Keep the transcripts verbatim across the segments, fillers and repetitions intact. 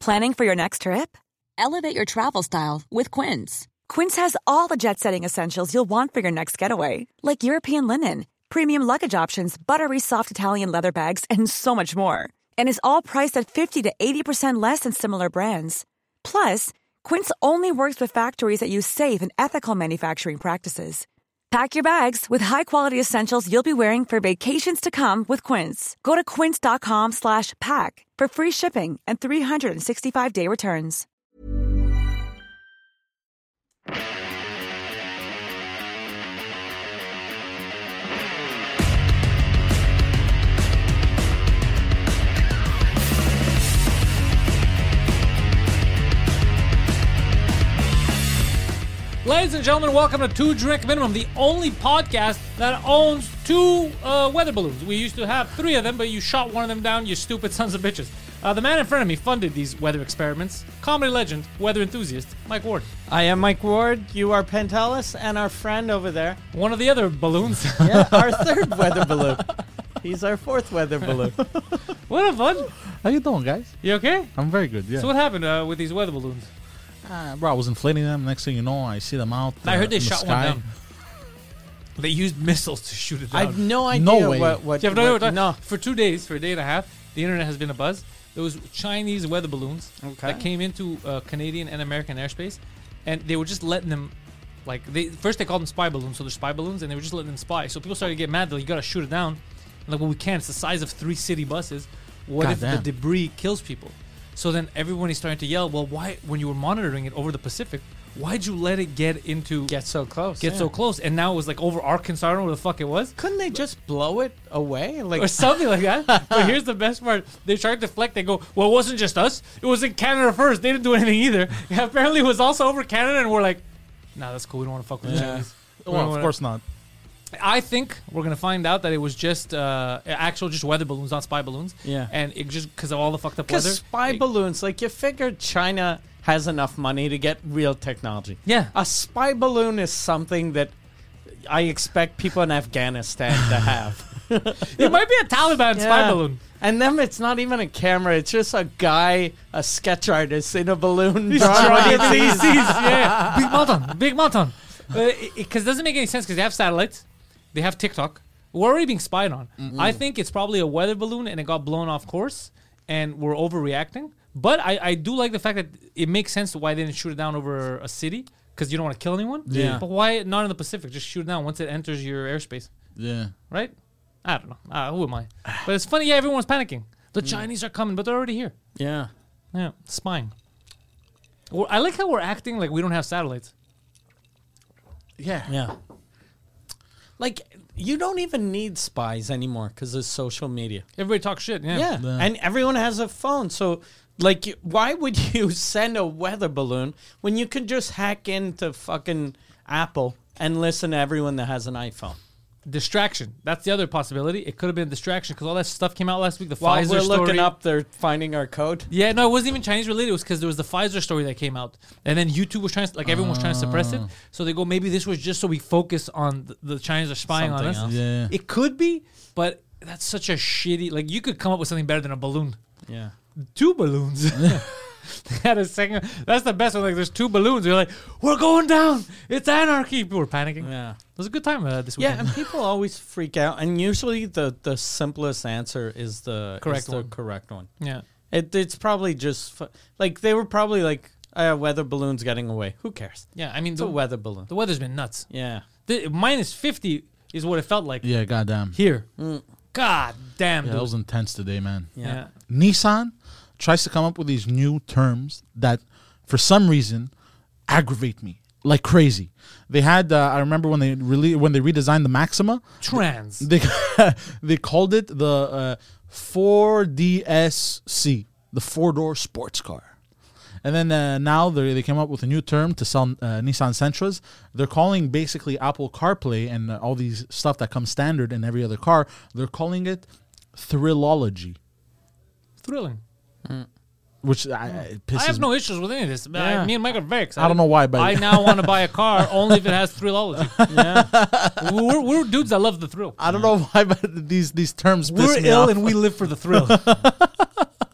Planning for your next trip? Elevate your travel style with Quince. Quince has all the jet-setting essentials you'll want for your next getaway, like European linen, premium luggage options, buttery soft Italian leather bags, and so much more. And is all priced at fifty to eighty percent less than similar brands. Plus, Quince only works with factories that use safe and ethical manufacturing practices. Pack your bags with high-quality essentials you'll be wearing for vacations to come with Quince. Go to quince.com slash pack for free shipping and three sixty-five day returns. Ladies and gentlemen, welcome to Two Drink Minimum, the only podcast that owns two uh, weather balloons. We used to have three of them, but you shot one of them down, you stupid sons of bitches. Uh, the man in front of me funded these weather experiments. Comedy legend, weather enthusiast, Mike Ward. I am Mike Ward, you are Pentelis, and our friend over there. One of the other balloons. Yeah, our third weather balloon. He's our fourth weather balloon. What a fun. How you doing, guys? You okay? I'm very good, yeah. So what happened uh, with these weather balloons? Uh, bro, I was inflating them. Next thing you know, I see them out. I uh, heard they in the shot sky. one down. They used missiles to shoot it down. I have no idea No way. what... what, Do you have no what idea? no. For two days, for a day and a half, the internet has been a buzz. There was Chinese weather balloons Okay. that came into uh, Canadian and American airspace, and they were just letting them, like, they first they called them spy balloons, so they're spy balloons, and they were just letting them spy. So people started to get mad. They're like, you gotta shoot it down. I'm like, well, we can't. It's the size of three city buses. What God if damn. the debris kills people? So then everyone is starting to yell, well, why, when you were monitoring it over the Pacific, why'd you let it get into, Get so close. get yeah. so close? And now it was like over Arkansas, I don't know where the fuck it was. Couldn't they just blow it away? Like Or something like that. But here's the best part. They try to deflect. They go, well, it wasn't just us. It was in Canada first. They didn't do anything either. Apparently it was also over Canada, and we're like, nah, that's cool. We don't want to fuck with the Yeah. Chinese. We Well, don't of wanna- course not. I think we're going to find out that it was just uh, actual just weather balloons, not spy balloons. Yeah. And it just because of all the fucked up weather. Because spy it- balloons, like you figured China has enough money to get real technology. Yeah. A spy balloon is something that I expect people in Afghanistan to have. It might be a Taliban spy Yeah. balloon. And then it's not even a camera; it's just a guy, a sketch artist in a balloon He's drawing drawing what he everything he sees. sees. Yeah. Big mountain. Big mountain. Because it doesn't make any sense because they have satellites. They have TikTok. We're already being spied on. I think it's probably a weather balloon and it got blown off course and we're overreacting. But I, I do like the fact that it makes sense why they didn't shoot it down over a city because you don't want to kill anyone. Yeah. But why not in the Pacific? Just shoot it down once it enters your airspace, Yeah. right? I don't know. Uh, who am I? But it's funny. Yeah, everyone's panicking. The Chinese are coming, but they're already here. Yeah. Yeah, spying. Well, I like how we're acting like we don't have satellites. Yeah. Yeah. Like, you don't even need spies anymore because of social media. Everybody talks shit. Yeah. Yeah. Yeah. And everyone has a phone. So, like, you- why would you send a weather balloon when you could just hack into fucking Apple and listen to everyone that has an iPhone? Distraction. That's the other possibility. It could have been a distraction because all that stuff came out last week. The While Pfizer we're story. looking up, they're finding our code. Yeah, no, it wasn't even Chinese related. It was because there was the Pfizer story that came out, and then YouTube was trying to, like, everyone was trying to suppress it. So they go, maybe this was just so we focus on the, the Chinese are spying on Something us. else. Yeah. It could be, but that's such a shitty. Like, you could come up with something better than a balloon. Yeah. Two balloons. They had a second. That's the best one. Like, there's two balloons. You're like, we're going down. It's anarchy. People were panicking. Yeah. It was a good time uh, this Yeah, weekend. and people always freak out. And usually the, the simplest answer is the Correct is the one. correct one. Yeah. It, it's probably just, fu- like, they were probably like, uh, weather balloons getting away. Who cares? Yeah. I mean, It's the, a weather balloon. the weather's been nuts. Yeah. The, minus fifty is what it felt like Yeah, goddamn. here. God damn, Yeah, dude. that was intense today, man. yeah. Nissan tries to come up with these new terms that, for some reason, aggravate me like crazy. They had, uh, I remember when they really when they redesigned the Maxima, Trans. they they called it the uh, four D S C, the four door sports car. And then uh, now they they came up with a new term to sell uh, Nissan Sentras. They're calling basically Apple CarPlay and uh, all these stuff that comes standard in every other car. They're calling it Thrillology, Thrilling. which I, it pisses I have me. no issues with any of this. I- Yeah. me and Mike are very excited. I don't know why, but I now want to buy a car only if it has Thrillology. Yeah. We're, we're dudes that love the thrill. I don't know why, but these these terms piss We're me ill off. and we live for the thrill.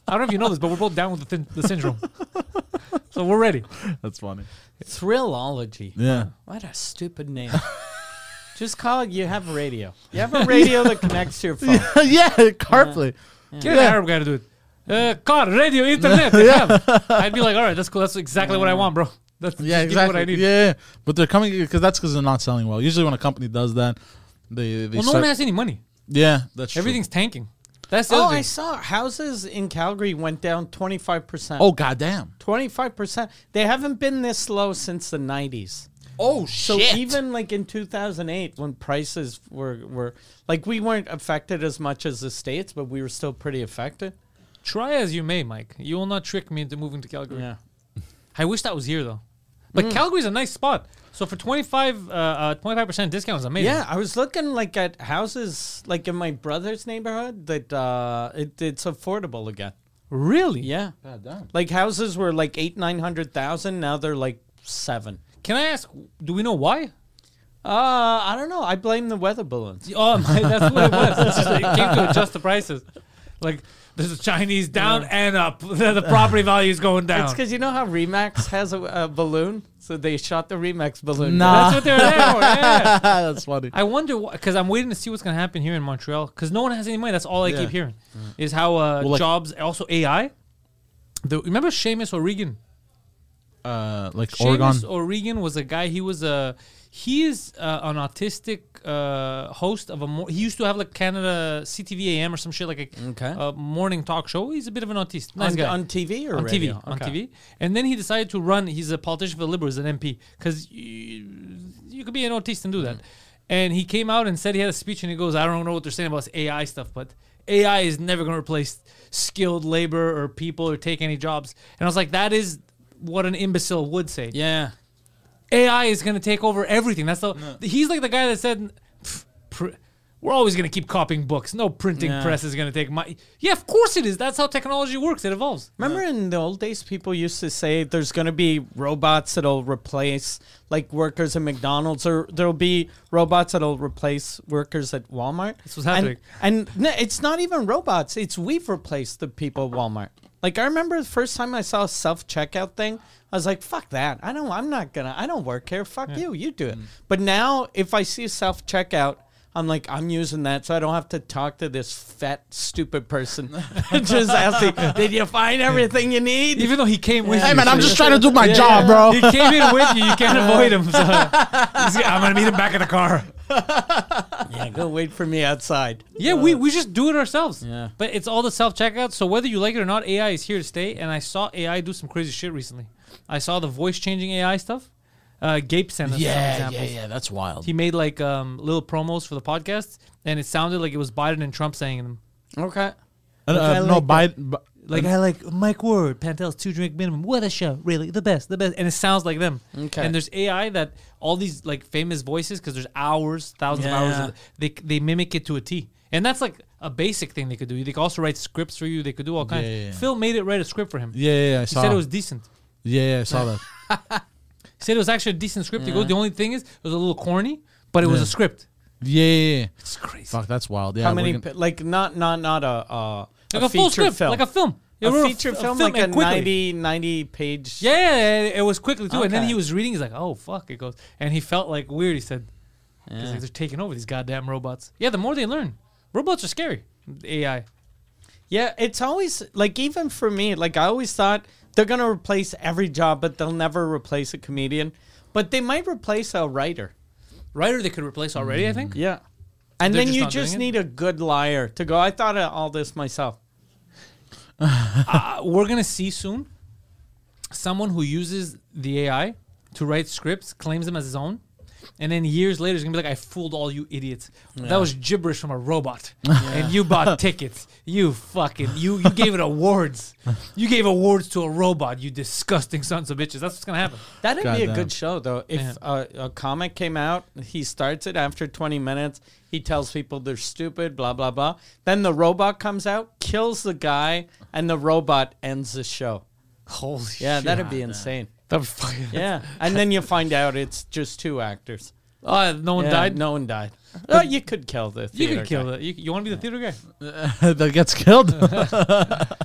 I don't know if you know this, but we're both down with the, thin, the syndrome. So we're ready. That's funny. Thrillology. Yeah. What a stupid name. Just call it, you have a radio. You have a radio that connects to your phone. yeah, CarPlay. Get an Arab guy to do it. Uh, car, radio, internet. They have. I'd be like, all right, that's cool. That's exactly what I want, bro. That's Yeah, just give me exactly. what I need. Yeah, yeah. But they're coming because that's because they're not selling well. Usually, when a company does that, they they Well, no start, one has any money. yeah, that's true. Everything's tanking. That's the Oh, other I thing. saw houses in Calgary went down twenty-five percent. Oh goddamn! twenty-five percent. They haven't been this low since the nineties. Oh So even like in two thousand eight, when prices were, were like, we weren't affected as much as the States, but we were still pretty affected. Try as you may, Mike. You will not trick me into moving to Calgary. Yeah. I wish that was here, though. But Calgary's a nice spot. So for twenty-five, uh, uh, twenty-five percent discount is amazing. Yeah, I was looking like at houses like in my brother's neighborhood that uh, it, it's affordable again. Really? Yeah, Goddamn. like houses were like eight nine hundred thousand. Now they're like seven. Can I ask, do we know why? Uh, I don't know. I blame the weather balloons. Oh, my, that's what it was. It's just, it came to adjust the prices. Like, there's a Chinese down and up. The property value is going down. It's because you know how Remax has a, a balloon, so they shot the Remax balloon. Nah. That's what they're there for. Yeah. That's funny. I wonder because I'm waiting to see what's going to happen here in Montreal because no one has any money. That's all I Yeah. keep hearing is how uh, Well, like- jobs, also A I. The, remember Seamus O'Regan? Uh, like Oregon. Seamus O'Regan was a guy. He was a he is uh, an autistic uh, host of a. Mo- he used to have like Canada C T V A M or some shit like a, Okay. a morning talk show. He's a bit of an autist. Nice on, guy. on T V or on radio? T V, on Okay. T V, and then he decided to run. He's a politician for the Liberals, an M P, because you, you could be an autist and do that. And he came out and said he had a speech, and he goes, "I don't know what they're saying about this A I stuff, but A I is never going to replace skilled labor or people or take any jobs." And I was like, "That is what an imbecile would say." Yeah. A I is going to take over everything. That's the. He's like the guy that said, "Pff, pr- "We're always going to keep copying books. No printing Yeah. press is going to take my." Yeah, of course it is. That's how technology works. It evolves. Remember in the old days, people used to say there's going to be robots that'll replace like workers at McDonald's, or there'll be robots that'll replace workers at Walmart. That's what's happening. And, and no, it's not even robots. It's we've replaced the people at Walmart. Like I remember the first time I saw a self checkout thing, I was like, "Fuck that! I don't. I'm not gonna. I don't work here. Fuck you. You do it." But now, if I see a self checkout, I'm like, I'm using that, so I don't have to talk to this fat, stupid person. Just asking, "Did you find everything you need?" Even though he came with Hey you. man, I'm so- just trying to do my job, bro. He came in with you. You can't avoid him. So he's- I'm going to meet him back in the car. Yeah, go wait for me outside. Yeah, we, we just do it ourselves. Yeah. But it's all the self-checkout. So whether you like it or not, A I is here to stay. And I saw A I do some crazy shit recently. I saw the voice-changing A I stuff. Uh, Gabe sent us some Yeah, examples. yeah, yeah. That's wild. He made like um, little promos for the podcast. And it sounded like it was Biden and Trump saying them. Okay. Uh, Okay, I uh, no, like Biden. bu- Like I like Mike Ward, Pantel's two drink minimum. What a show, really, the best, the best, and it sounds like them. Okay. And there's A I that all these like famous voices because there's hours, thousands of hours. Yeah. Of, they they mimic it to a T, and that's like a basic thing they could do. They could also write scripts for you. They could do all kinds. Yeah, yeah, yeah. Phil made it write a script for him. Yeah, yeah, yeah, I He saw. said it was decent. yeah, yeah, I saw that. He said it was actually a decent script. He goes, the only thing is it was a little corny, but it was Yeah. a script. Yeah, yeah, yeah. It's crazy. Fuck, that's wild. Yeah, How we're many? gonna- pi- Like not not not a uh, Like a, a, full feature script, film, like a film. Yeah, a we were feature f- film, like a and quickly. ninety, ninety page. Yeah, yeah, yeah, it was quickly too. And then Okay. he was reading. He's like, "Oh fuck!" It goes, and he felt like weird. He said, "Because Yeah. like, they're taking over these goddamn robots." Yeah, the more they learn, robots are scary. A I. Yeah, it's always like even for me, like I always thought they're gonna replace every job, but they'll never replace a comedian. But they might replace a writer. Writer they could replace already. I think. Yeah, and They're then just you not doing just it? need a good liar to go. I thought of all this myself. Uh, we're gonna see soon someone who uses the A I to write scripts, claims them as his own, and then years later he's gonna be like, "I fooled all you idiots. That was gibberish from a robot, and you bought tickets. You fucking you you gave it awards. You gave awards to a robot. You disgusting sons of bitches. That's what's gonna happen." That'd be a Goddamn. good show, though. If Yeah. uh, a comic came out, he starts it after twenty minutes. He tells people they're stupid, blah, blah, blah. Then the robot comes out, kills the guy, and the robot ends the show. Holy Yeah, shit. that'd be insane. That'd be fucking. Yeah. And then you find out it's just two actors. Oh, no one Yeah, died. No one died. Oh, you could kill the You theater could kill guy. it. You, you want to be the theater guy? that gets killed.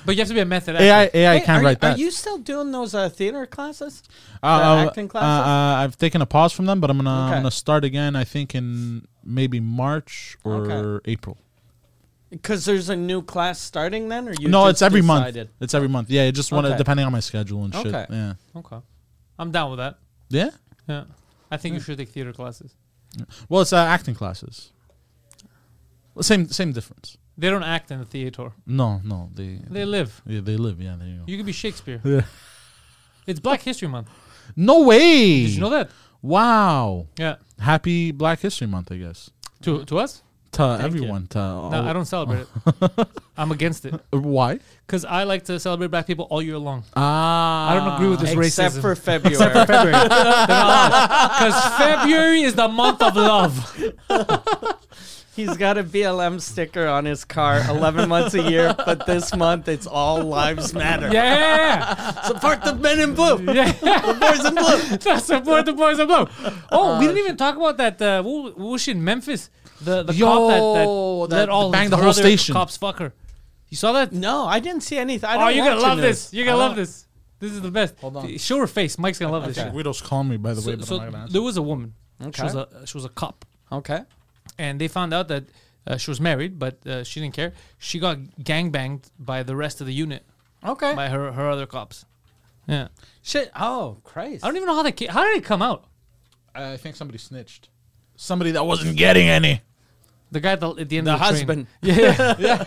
But you have to be a method A I actor. A I Hey, can't are, write are that. you still doing those uh, theater classes? Uh, the uh, acting uh, classes? uh, I've taken a pause from them, but I'm gonna I'm Okay. gonna start again. I think in maybe March or Okay. April. Because there's a new class starting then, or you? no, just it's every decided? month. It's every month. Yeah, it just want to Okay. depending on my schedule and shit. Okay. Yeah. Okay. I'm down with that. Yeah. Yeah. I think you should take theater classes. Well, it's uh, acting classes. Well, Same same difference. They don't act in the theater. No, no, they They live. yeah, they live. Yeah, there you go. You could be Shakespeare. Yeah. It's Black History Month. No way. Did you know that? Wow. Yeah. Happy Black History Month, I guess. To to us? To you. everyone. To No, all- I don't celebrate it. I'm against it Uh, Why? because I like to celebrate black people all year long. Ah. I don't agree with this Except racism. for February. February. Because February is the month of love. He's got a B L M sticker on his car, eleven months a year, but this month it's all lives matter. Yeah. Support the men in blue. Yeah. The boys in blue. Support the boys of blue. Oh, we didn't even talk about that. Uh, what, what was she in Memphis? The the Yo, cop that, that, that let all banged the her whole other station. Cops fuck her. You saw that? No, I didn't see anything. I Oh, don't you're watch gonna love the this. news. You're gonna I love don't- this. This is the best. Hold on. Show her face. Mike's gonna love this. Okay. shit. Widow's calling me, by the way, So, but so I'm not gonna answer. there was a woman. She Okay. was a she was a cop, Okay. and they found out that uh, she was married, but uh, she didn't care. She got gangbanged by the rest of the unit, Okay. by her her other cops. Yeah, Shit. Oh, Christ. I don't even know how they ca- how did it come out. I think somebody snitched. Somebody that wasn't getting any. The guy at the, at the end The of the train. husband. Yeah,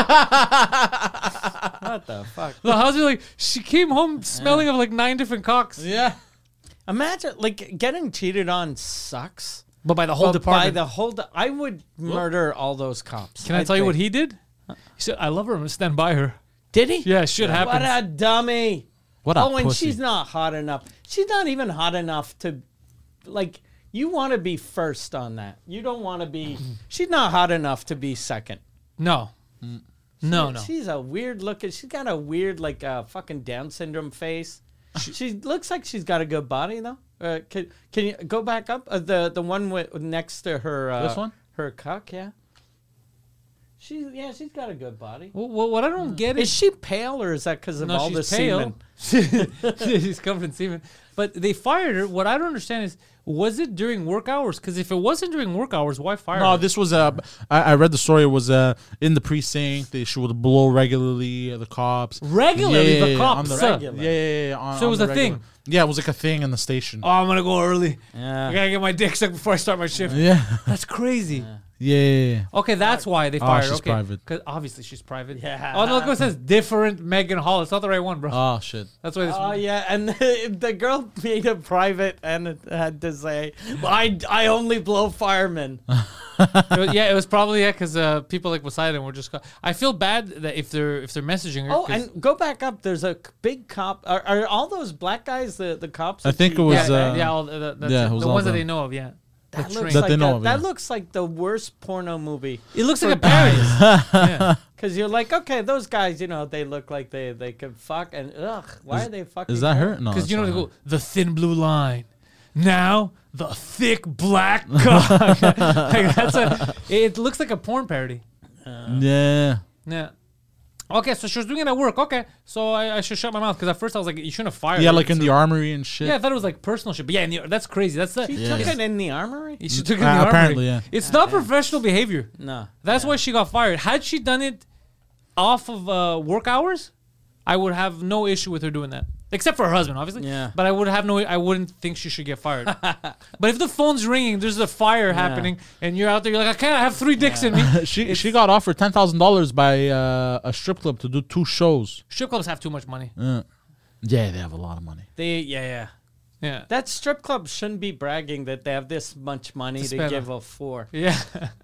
What the fuck? the husband like she came home smelling of like nine different cocks. Yeah. Imagine, like, getting cheated on sucks. But by the whole But by department. the whole, de- I would murder all those cops. Can I, tell you what think. he did? He said, "I love her. I'm gonna stand by her." did? He? Yeah, shit What happens. a dummy. What a Oh, and pussy. she's not hot enough. She's not even hot enough to, like, you want to be first on that. You don't want to be. She's not hot enough to be second. No, no, no. She's a weird looking. She's got a weird, like, uh, fucking Down syndrome face. She looks like she's got a good body, though. Uh, can can you go back up? Uh, the the one with, next to her. Uh, This one? Her cuck, yeah. She's yeah, she's got a good body. Well, well, what I don't get Is is she pale or is that because of no, all the she's pale. semen? She's covered in semen. But they fired her. What I don't understand is, was it during work hours? Because if it wasn't during work hours, why fire No, her? this was uh, I, I read the story. It was uh, in the precinct. They she would blow regularly. Uh, the cops Regularly, the on cops, the sir. regular. Yeah, yeah, yeah. yeah, on- So it on was the a regular. thing? Yeah, it was like a thing in the station. Oh, I'm gonna go early. Yeah. I gotta get my dick sucked before I start my shift. Yeah, That's crazy. yeah, yeah, yeah. Okay, that's why they Oh, fired her. she's okay. private. Because obviously she's private. Yeah. Oh, no, look what it says. Different Megan Hall. It's not the right one, bro. Oh shit. That's why this. Oh yeah, and the, the girl made it private and it had to say, well, "I I only blow firemen." It was- yeah, it was probably yeah, because uh, people like Poseidon were just. Co- I feel bad that if they're if they're messaging her. Oh, 'cause- and go back up. There's a c- big cop. Are, are all those black guys the the cops? I that think you- it was, yeah, uh, yeah, all, the, that's yeah, it. it was the all ones that them. they know of. Yeah, the That train. looks That like they know a- of, that yeah. looks like the worst porno movie. It looks for like a parody. yeah. Because you're like, okay, those guys, you know, they look like they they could fuck, and ugh, why are they fucking? Is that her? porn? No, Because that's you know not they her. go the thin blue line. Now the thick black cock. Like, that's a. It looks like a porn parody. Yeah. Yeah. Okay, so she was doing it at work. Okay, so I, I should shut my mouth because at first I was like, you shouldn't have fired Yeah, her. like in So- the armory and shit. Yeah, I thought it was like personal shit. But yeah, in the, that's crazy. That's the. She Yeah. took it in the armory. She took it in Uh, the armory. apparently, yeah. It's not professional behavior. No, That's why she got fired. Had she done it off of uh, work hours, I would have no issue with her doing that. Except for her husband, obviously. Yeah. But I would have no. I wouldn't think she should get fired. But if the phone's ringing, there's a fire happening, and you're out there, you're like, I can't have three dicks in me. she she got offered ten thousand dollars by uh, a strip club to do two shows. Strip clubs have too much money. Uh, yeah, they have a lot of money. they yeah yeah. Yeah. That strip club shouldn't be bragging that they have this much money To to, spend give on- a four. Yeah.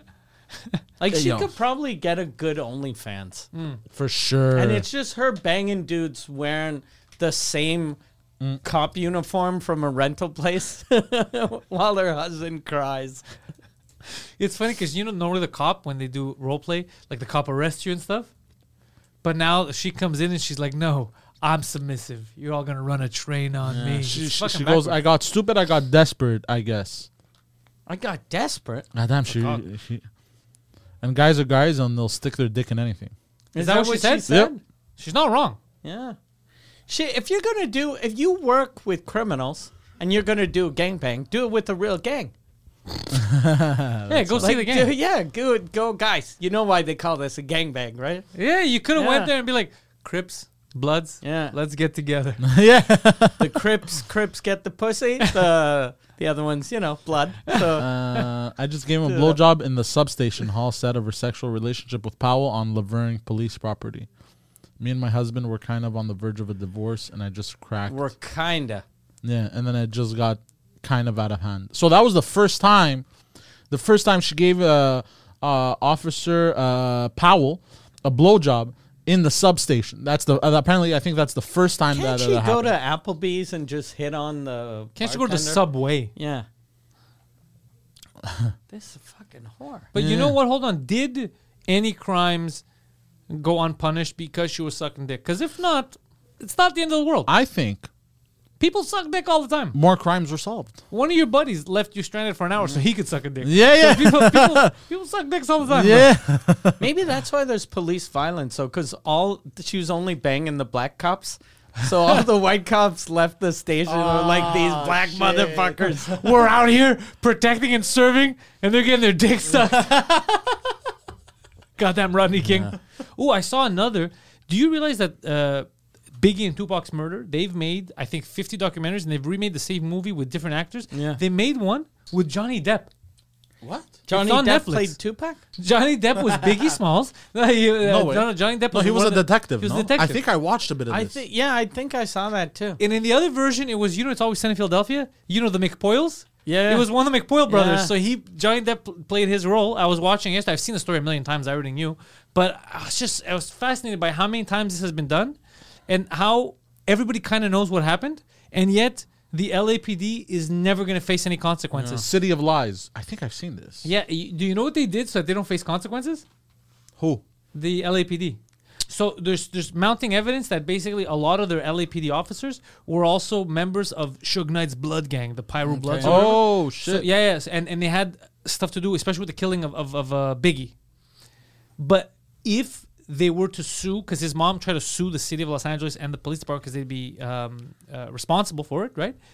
Like Hey, she yo. could probably get a good OnlyFans, For sure. and it's just her banging dudes wearing the same cop uniform from a rental place while her husband cries. It's funny because you know normally the cop when they do role play, like the cop arrests you and stuff. But now she comes in and she's like, "No, I'm submissive. You're all gonna run a train on me." she, It's she, fucking she goes, backwards. I got stupid, I got desperate, I guess. I got desperate. God damn, she, cock. she. And guys are guys and they'll stick their dick in anything. Is that what she said? Yep. She's not wrong. Yeah. Shit, if you're gonna do, if you work with criminals and you're gonna do a gangbang, do it with a real gang. Yeah, go see Like, the game. do- yeah, go, go, guys. You know why they call this a gangbang, right? Yeah, you could have Yeah. went there and be like, Crips, Bloods, Yeah. let's get together. yeah. The Crips, Crips get the pussy. The the other ones, you know, blood. So Uh, I just gave him a blowjob in the substation hall set of her sexual relationship with Powell on Laverne police property. Me and my husband were kind of on the verge of a divorce, and I just cracked. we're kinda. Yeah, and then it just got kind of out of hand. So that was the first time, the first time she gave uh, uh, Officer uh, Powell a blowjob in the substation. That's the uh, apparently I think that's the first time Can't that, uh, she that go happened. to Applebee's and just hit on the? Can't you go to the bartender? Subway? Yeah. This is a fucking whore. But you know what? Hold on. Did any crimes go unpunished because she was sucking dick? Because if not, it's not the end of the world. I think People suck dick all the time. more crimes were solved. One of your buddies left you stranded for an hour so he could suck a dick. Yeah, yeah. So people, people, people suck dicks all the time. bro. Yeah. Maybe that's why there's police violence. So, because all she was only banging the black cops, so all the white cops left the station and were like these black motherfuckers. We're out here protecting and serving, and they're getting their dick sucked. Goddamn Rodney King. Oh, I saw another. Do you realize that uh, Biggie and Tupac's murder, they've made, I think, fifty documentaries, and they've remade the same movie with different actors. Yeah. They made one with Johnny Depp. What? Johnny on Depp Netflix. played Tupac. Johnny Depp was Biggie Smalls. No, he, uh, No way. no, no, Johnny Depp No, was he was one a of the- detective. He was no? a detective. I think I watched a bit of I this. think, yeah, I think I saw that too. And in the other version, it was, you know, it's always Sunny in Philadelphia. You know, the McPoyles? Yeah. It was one of the McPoyle brothers. Yeah. So he, Johnny Depp pl- played his role. I was watching yesterday. I've seen the story a million times. I already knew. But I was just, I was fascinated by how many times this has been done and how everybody kind of knows what happened. And yet the L A P D is never going to face any consequences. City of Lies. I think I've seen this. Yeah. y- Do you know what they did so that they don't face consequences? Who? The L A P D. So there's there's mounting evidence that basically a lot of their L A P D officers were also members of Suge Knight's Blood Gang, the Pyro Bloods. or whatever. Oh, So, shit. yeah, yes, and and they had stuff to do, especially with the killing of of, of uh, Biggie. But if they were to sue, because his mom tried to sue the city of Los Angeles and the police department because they'd be um, uh, responsible for it, right?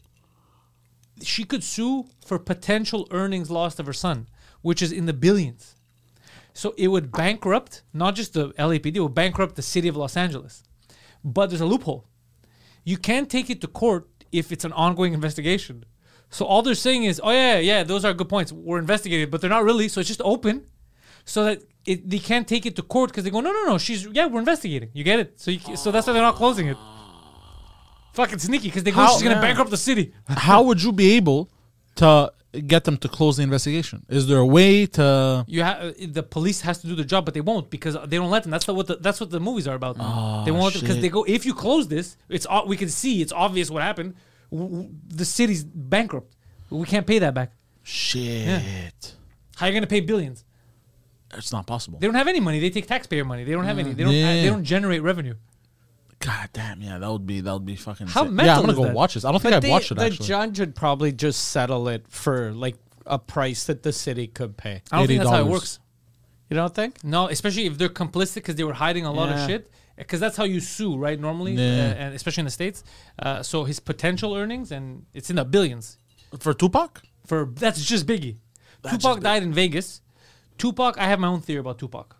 She could sue for potential earnings lost of her son, which is in the billions. So it would bankrupt not just the L A P D, it would bankrupt the city of Los Angeles. But there's a loophole. You can't take it to court if it's an ongoing investigation. So all they're saying is, oh yeah, yeah, those are good points. We're investigating, but they're not really. So it's just open, so that it, they can't take it to court because they go, no, no, no. She's yeah, we're investigating. You get it? So you, so that's why they're not closing it. Fucking sneaky because they go, How- she's gonna yeah. bankrupt the city. How would you be able to get them to close the investigation? Is there a way to? You have the police has to do their job, but they won't because they don't let them. That's not what the, that's what the movies are about. they won't because shit. they go. If you close this, it's o- we can see it's obvious what happened. W- w- the city's bankrupt. We can't pay that back. Shit. How are you gonna pay billions? It's not possible. They don't have any money. They take taxpayer money. They don't have any. They don't. Yeah. They don't generate revenue. God damn, yeah, that would be that would be fucking. How sick. mental Yeah, I'm gonna is go that? watch this. I don't think But I've the, watched it the actually. judge would probably just settle it for like a price that the city could pay. I don't think that's how it eighty dollars. works. You don't think? No, especially if they're complicit because they were hiding a lot Yeah. of shit. Because that's how you sue, right? Normally, Yeah. uh, and especially in the states. Uh, so his potential earnings, and it's in the billions. For Tupac? For that's just Biggie. That's Tupac just died in Vegas. Tupac, I have my own theory about Tupac.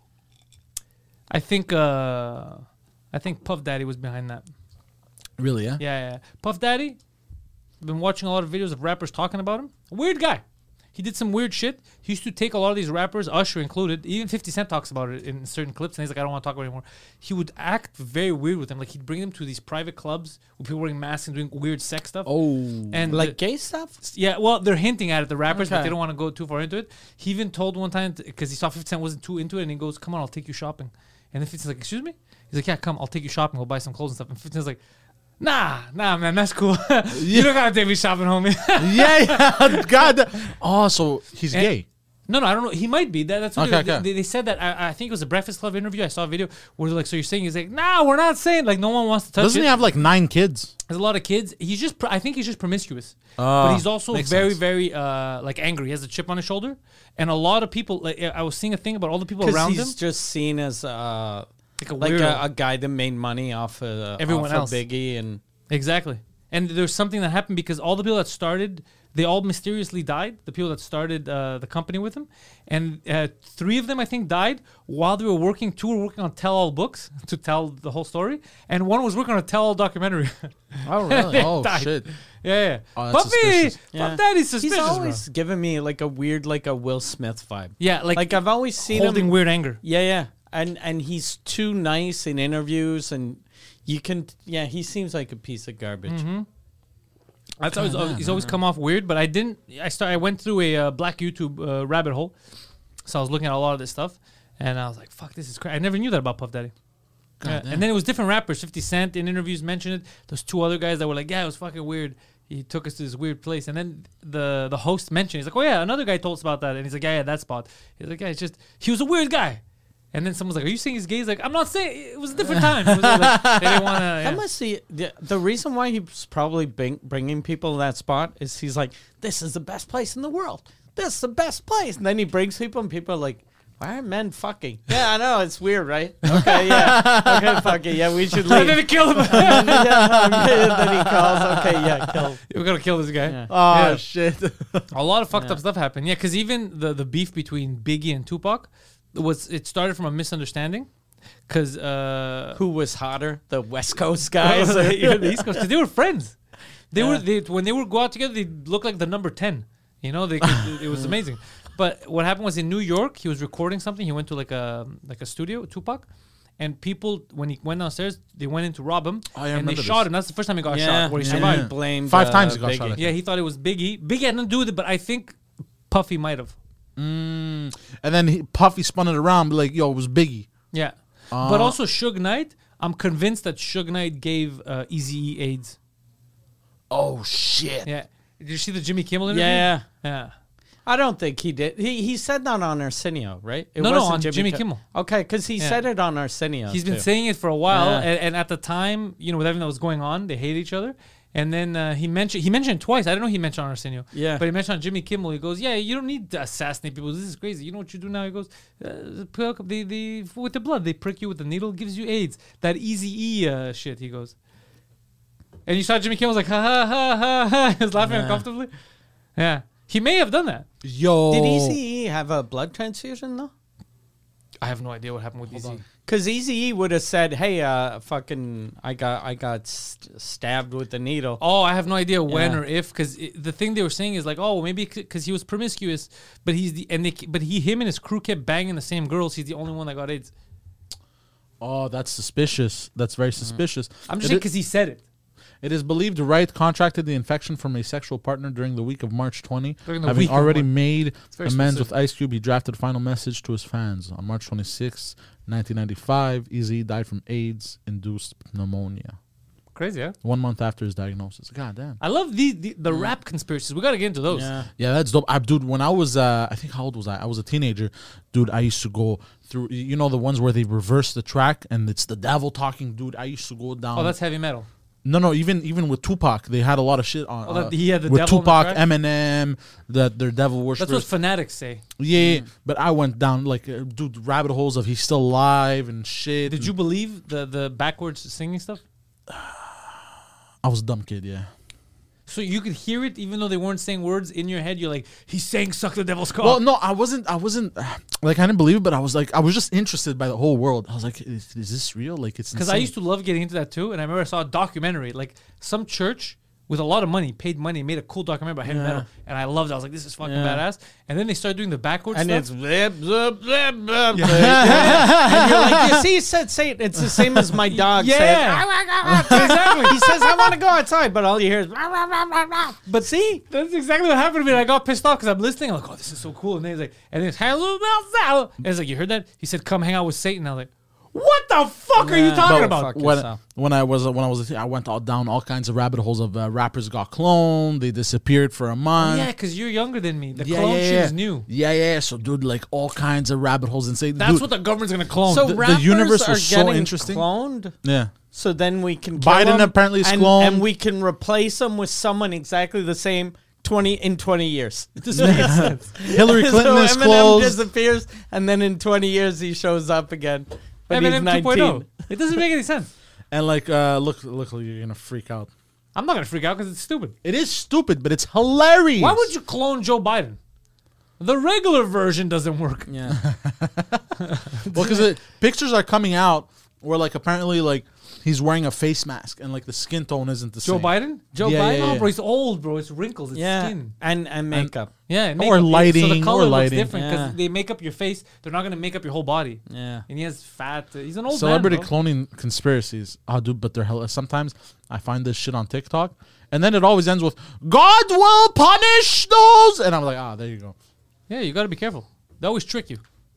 I think, uh, I think Puff Daddy was behind that. Really? Yeah. Yeah, yeah. Puff Daddy, been watching a lot of videos of rappers talking about him. Weird guy. He did some weird shit. He used to take a lot of these rappers, Usher included. Even fifty Cent talks about it in certain clips, and he's like, I don't want to talk about it anymore. He would act very weird with them. Like, he'd bring them to these private clubs with people wearing masks and doing weird sex stuff. Oh. and Like the- gay stuff? yeah, well, they're hinting at it, the rappers, but Okay. they don't want to go too far into it. He even told one time, because he saw fifty Cent wasn't too into it, and he goes, come on, I'll take you shopping. And then fifty Cent's like, excuse me? He's like, yeah, come, I'll take you shopping. We'll buy some clothes and stuff. And fifty Cent's like, nah, nah, man, that's cool. You don't got to take me shopping, homie. yeah, yeah. God. Oh, so he's And- gay. No, no, I don't know. He might be. That, that's what Okay, they, okay. They, they said that. I, I think it was a Breakfast Club interview. I saw a video where they're like, so you're saying, he's like, nah, we're not saying. Like, no one wants to touch Doesn't it. he have like nine kids? There's a lot of kids. He's just, pr- I think he's just promiscuous. Ah, but he's also makes very, sense. very, uh, like angry. He has a chip on his shoulder. And a lot of people, like, I was seeing a thing about all the people Because around he's him. just seen as uh, like a Like weirdo. a, a guy that made money off of uh, Everyone off else. of Biggie and Exactly. And there's something that happened because all the people that started, they all mysteriously died. The people that started uh, the company with him, and uh, three of them I think died while they were working. Two were working on tell-all books to tell the whole story, and one was working on a tell-all documentary. Oh really? They Oh died. shit. Yeah, yeah. Oh, that's Puffy, suspicious. Puff Daddy's suspicious, he's always bro. given me like a weird, like a Will Smith vibe. Yeah, like, Like I've always seen holding him. weird anger. Yeah, yeah, and and he's too nice in interviews, and you can. Yeah, he seems like a piece of garbage. Mm-hmm. That's always, he's always come off weird, but I didn't. I start. I went through a uh, black YouTube uh, rabbit hole, so I was looking at a lot of this stuff, and I was like, "Fuck, this is crazy." I never knew that about Puff Daddy. Yeah. And then it was different rappers. fifty Cent in interviews mentioned it. There's two other guys that were like, "Yeah, it was fucking weird. He took us to this weird place." And then the the host mentioned, he's like, "Oh yeah, another guy told us about that." And he's like, "Yeah, yeah, that spot." He's like, "Yeah, it's just he was a weird guy." And then someone's like, "Are you saying he's gay?" He's like, "I'm not saying. It was a different time." It was like, they didn't want to. That Yeah. must be the, the reason why he's probably bring, bringing people to that spot is he's like, this is the best place in the world. This is the best place. And then he brings people, and people are like, why are men fucking? Yeah, I know. It's weird, right? Okay, yeah. Okay, fuck it. Yeah, we should leave. And then they killed him. and then he calls, okay, yeah, kill. We're gonna kill this guy. Yeah. Oh Yeah. shit. A lot of fucked Yeah. up stuff happened. Yeah, because even the the beef between Biggie and Tupac was it started from a misunderstanding. Because uh, Who was hotter, the West Coast guys? guys, yeah, the East Coast, 'cause they were friends. They Yeah. were they, when they would go out together, they looked like the number ten. You know, they could, it was amazing. But what happened was in New York, he was recording something. He went to like a like a studio, Tupac, and people when he went downstairs, they went in to rob him, Oh, I and they remember shot this. him. That's the first time he got yeah, shot, where he and survived. he blamed Five uh, times he got Biggie. shot, I think. Yeah, he thought it was Biggie. Biggie had nothing to do with it, but I think Puffy might have. Mm. And then he, Puffy spun it around, be like, "Yo, it was Biggie." Yeah, Uh, but also Suge Knight. I'm convinced that Suge Knight gave uh, Eazy-E AIDS. Oh shit. Yeah, did you see the Jimmy Kimmel interview? Yeah. yeah. I don't think he did. He he said that on Arsenio, right? It No, no, wasn't on Jimmy Kimmel. Okay, because he Yeah. said it on Arsenio. He's been too. saying it for a while, Yeah. and, and at the time, you know, with everything that was going on, they hate each other. And then uh, he mentioned he mentioned it twice. I don't know he mentioned on Arsenio. Yeah. But he mentioned on Jimmy Kimmel. He goes, "Yeah, you don't need to assassinate people. This is crazy. You know what you do now?" He goes, uh, prick the the with the blood, they prick you with the needle, gives you AIDS. That Eazy-E uh, shit." He goes, and you saw Jimmy Kimmel was like, "Ha ha ha ha ha." He was laughing Yeah. uncomfortably. Yeah, he may have done that. Yo. Did Eazy-E have a blood transfusion though? I have no idea what happened with Eazy. Because Eazy-E would have said, "Hey, uh, fucking, I got I got st- stabbed with the needle." Oh, I have no idea when Yeah. or if, because the thing they were saying is like, oh, maybe because he was promiscuous, but he's the and they but he him and his crew kept banging the same girls. He's the only one that got AIDS. Oh, that's suspicious. That's very suspicious. I'm just It saying i- because he said it. It is believed Wright contracted the infection from a sexual partner during the week of March twentieth. During the Having week of already March. made very amends specific. with Ice Cube, he drafted a final message to his fans. On March twenty-sixth, nineteen ninety-five, Eazy died from AIDS-induced pneumonia. Crazy, yeah. One month after his diagnosis. God damn. I love the the, the rap conspiracies. We got to get into those. Yeah. Yeah, that's dope. I, dude, when I was, uh, I think, how old was I? I was a teenager. Dude, I used to go through, you know, the ones where they reverse the track and it's the devil talking. Dude, I used to go down. Oh, that's heavy metal. No, no, even even with Tupac, they had a lot of shit on. Oh, that- uh, he had the with devil on the Tupac, track? Eminem, that their devil That's worshippers. what fanatics say. yeah, yeah, but I went down like, uh, dude, rabbit holes of he's still alive and shit. Did you believe the the backwards singing stuff? I was a dumb kid, yeah. So you could hear it even though they weren't saying words in your head. You're like, he's saying "suck the devil's cock." Well, no, I wasn't. I wasn't like I didn't believe it, but I was like, I was just interested by the whole world. I was like, is, is this real? Like, it's Because I used to love getting into that too, and I remember I saw a documentary, like some church with a lot of money, paid money, made a cool documentary about heavy Yeah. metal, and I loved it. I was like, this is fucking Yeah. badass. And then they started doing the backwards And stuff. it's blip, blip, blip, blip, blip. And you're like, you see, he said Satan. It's the same as my dog Yeah. said. Exactly. He says, I want to go outside, but all you hear is, But see, that's exactly what happened to me. And I got pissed off because I'm listening. I'm like, oh, this is so cool. And then he's like, and then it's hello, Bell. And it's like, you heard that? He said, come hang out with Satan. I was like, what the fuck are you Yeah. talking But about? fuck when, yourself. when I was when I was a teen, I went all down all kinds of rabbit holes of uh, rappers got cloned, they disappeared for a month. Yeah, because you're younger than me. The yeah, clone yeah, shit yeah. is new. Yeah, yeah. So, dude, like all kinds of rabbit holes and say, That's dude, what the government's going to clone. So the rappers universe are was so getting interesting. cloned, yeah. so then we can kill Biden them, apparently is and, cloned. and we can replace them with someone exactly the same twenty in twenty years. It just makes sense. Hillary Clinton so is Eminem closed. disappears, and then in twenty years he shows up again. But Eminem he's two point nineteen. oh. It doesn't make any sense. And like, uh, look, look, look, you're gonna freak out. I'm not gonna freak out because it's stupid. It is stupid, but it's hilarious. Why would you clone Joe Biden? The regular version doesn't work. Yeah. Well, because pictures are coming out where like apparently like he's wearing a face mask and like the skin tone isn't the Joe same. Biden? Joe Yeah, Biden. yeah, No, yeah. bro, he's old, bro. It's wrinkles. It's Yeah. skin. And and makeup. Yeah, and Or makeup. So lighting, the color or looks lighting. different because Yeah. they make up your face. They're not gonna make up your whole body. Yeah. And he has fat. Uh, he's an old Celebrity man, bro. cloning conspiracies. Oh, dude, but they're hella. Sometimes I find this shit on TikTok, and then it always ends with "God will punish those," and I'm like, ah, there you go. Yeah, you got to be careful. They always trick you.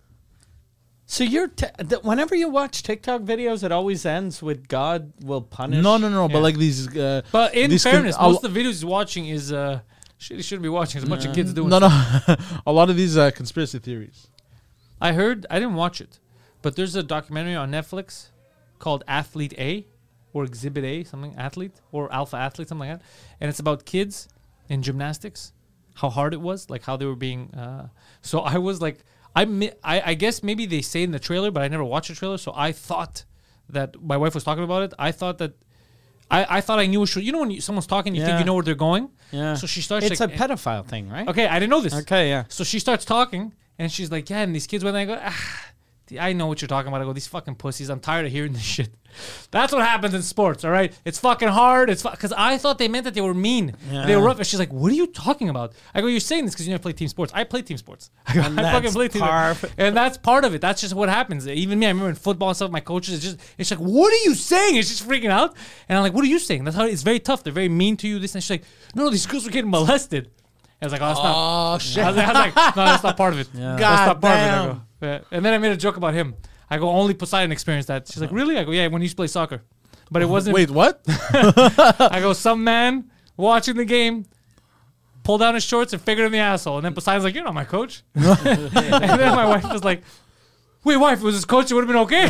So you're t- th- whenever you watch TikTok videos, it always ends with God will punish. No, no, no. Yeah. But like these. Uh, But in these con- fairness, a lo- most of the videos he's watching is uh, shit. He shouldn't be watching. There's a bunch of kids doing. no, stuff. no. A lot of these uh, conspiracy theories. I heard. I didn't watch it, but there's a documentary on Netflix called Athlete A or Exhibit A, something athlete or Alpha Athlete, something like that, and it's about kids in gymnastics, how hard it was, like how they were being. Uh, so I was like, I, mi- I I guess maybe they say in the trailer, but I never watched the trailer, so I thought that my wife was talking about it. I thought that. I, I thought I knew what she, you know when you, someone's talking, you think Yeah. you know where they're going. Yeah. So she starts. It's like, a pedophile thing, right? Okay, I didn't know this. Okay. Yeah. So she starts talking, and she's like, yeah, and these kids went, I go, ah, I know what you're talking about. I go, these fucking pussies. I'm tired of hearing this shit. That's what happens in sports, all right? It's fucking hard. It's because I thought they meant that they were mean. Yeah. They were rough. And she's like, what are you talking about? I go, you're saying this because you never play team sports. I play team sports. I, go, And I fucking that's play team par- sports. And that's part of it. That's just what happens. Even me, I remember in football and stuff, my coaches, it's just, it's like, what are you saying? It's just freaking out. And I'm like, what are you saying? That's how it's very tough. They're very mean to you. This and she's like, no, these girls were getting molested. I was like, oh, that's not. Oh shit! I was, I was like, no, that's not part of it. Yeah. That's not part Goddamn. of it. I go. Yeah. And then I made a joke about him. I go, only Poseidon experienced that. She's like, really? I go, yeah, when you used to play soccer. But it wasn't. Wait, what? I go, some man watching the game pulled down his shorts and figured in the asshole. And then Poseidon's like, you're not my coach. And then my wife was like, wait, wife, if it was his coach, it would have been okay.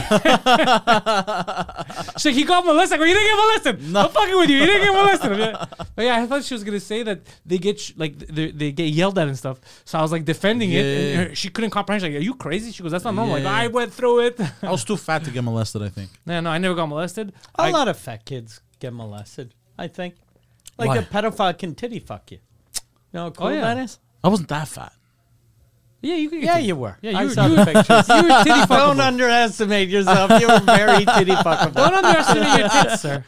She's like, he got molested. I go, you didn't get molested. No. I'm fucking with you. You didn't get molested. But yeah, I thought she was going to say that they get, sh- like, they, they get yelled at and stuff. So I was like defending it. Yeah. And her, she couldn't comprehend. She's like, are you crazy? She goes, that's not normal. Like, Yeah. I went through it. I was too fat to get molested. I think. no, no, I never got molested. A I, lot of fat kids get molested. I think. Like Why? a pedophile can titty fuck you. You know how cool Oh, yeah. that is? I wasn't that fat. yeah, you could get Yeah, titty. you were. Yeah, I you were- saw you the were- pictures. You were titty Don't fuckable. underestimate yourself. You were very titty fuckable. Don't underestimate your tits, sir.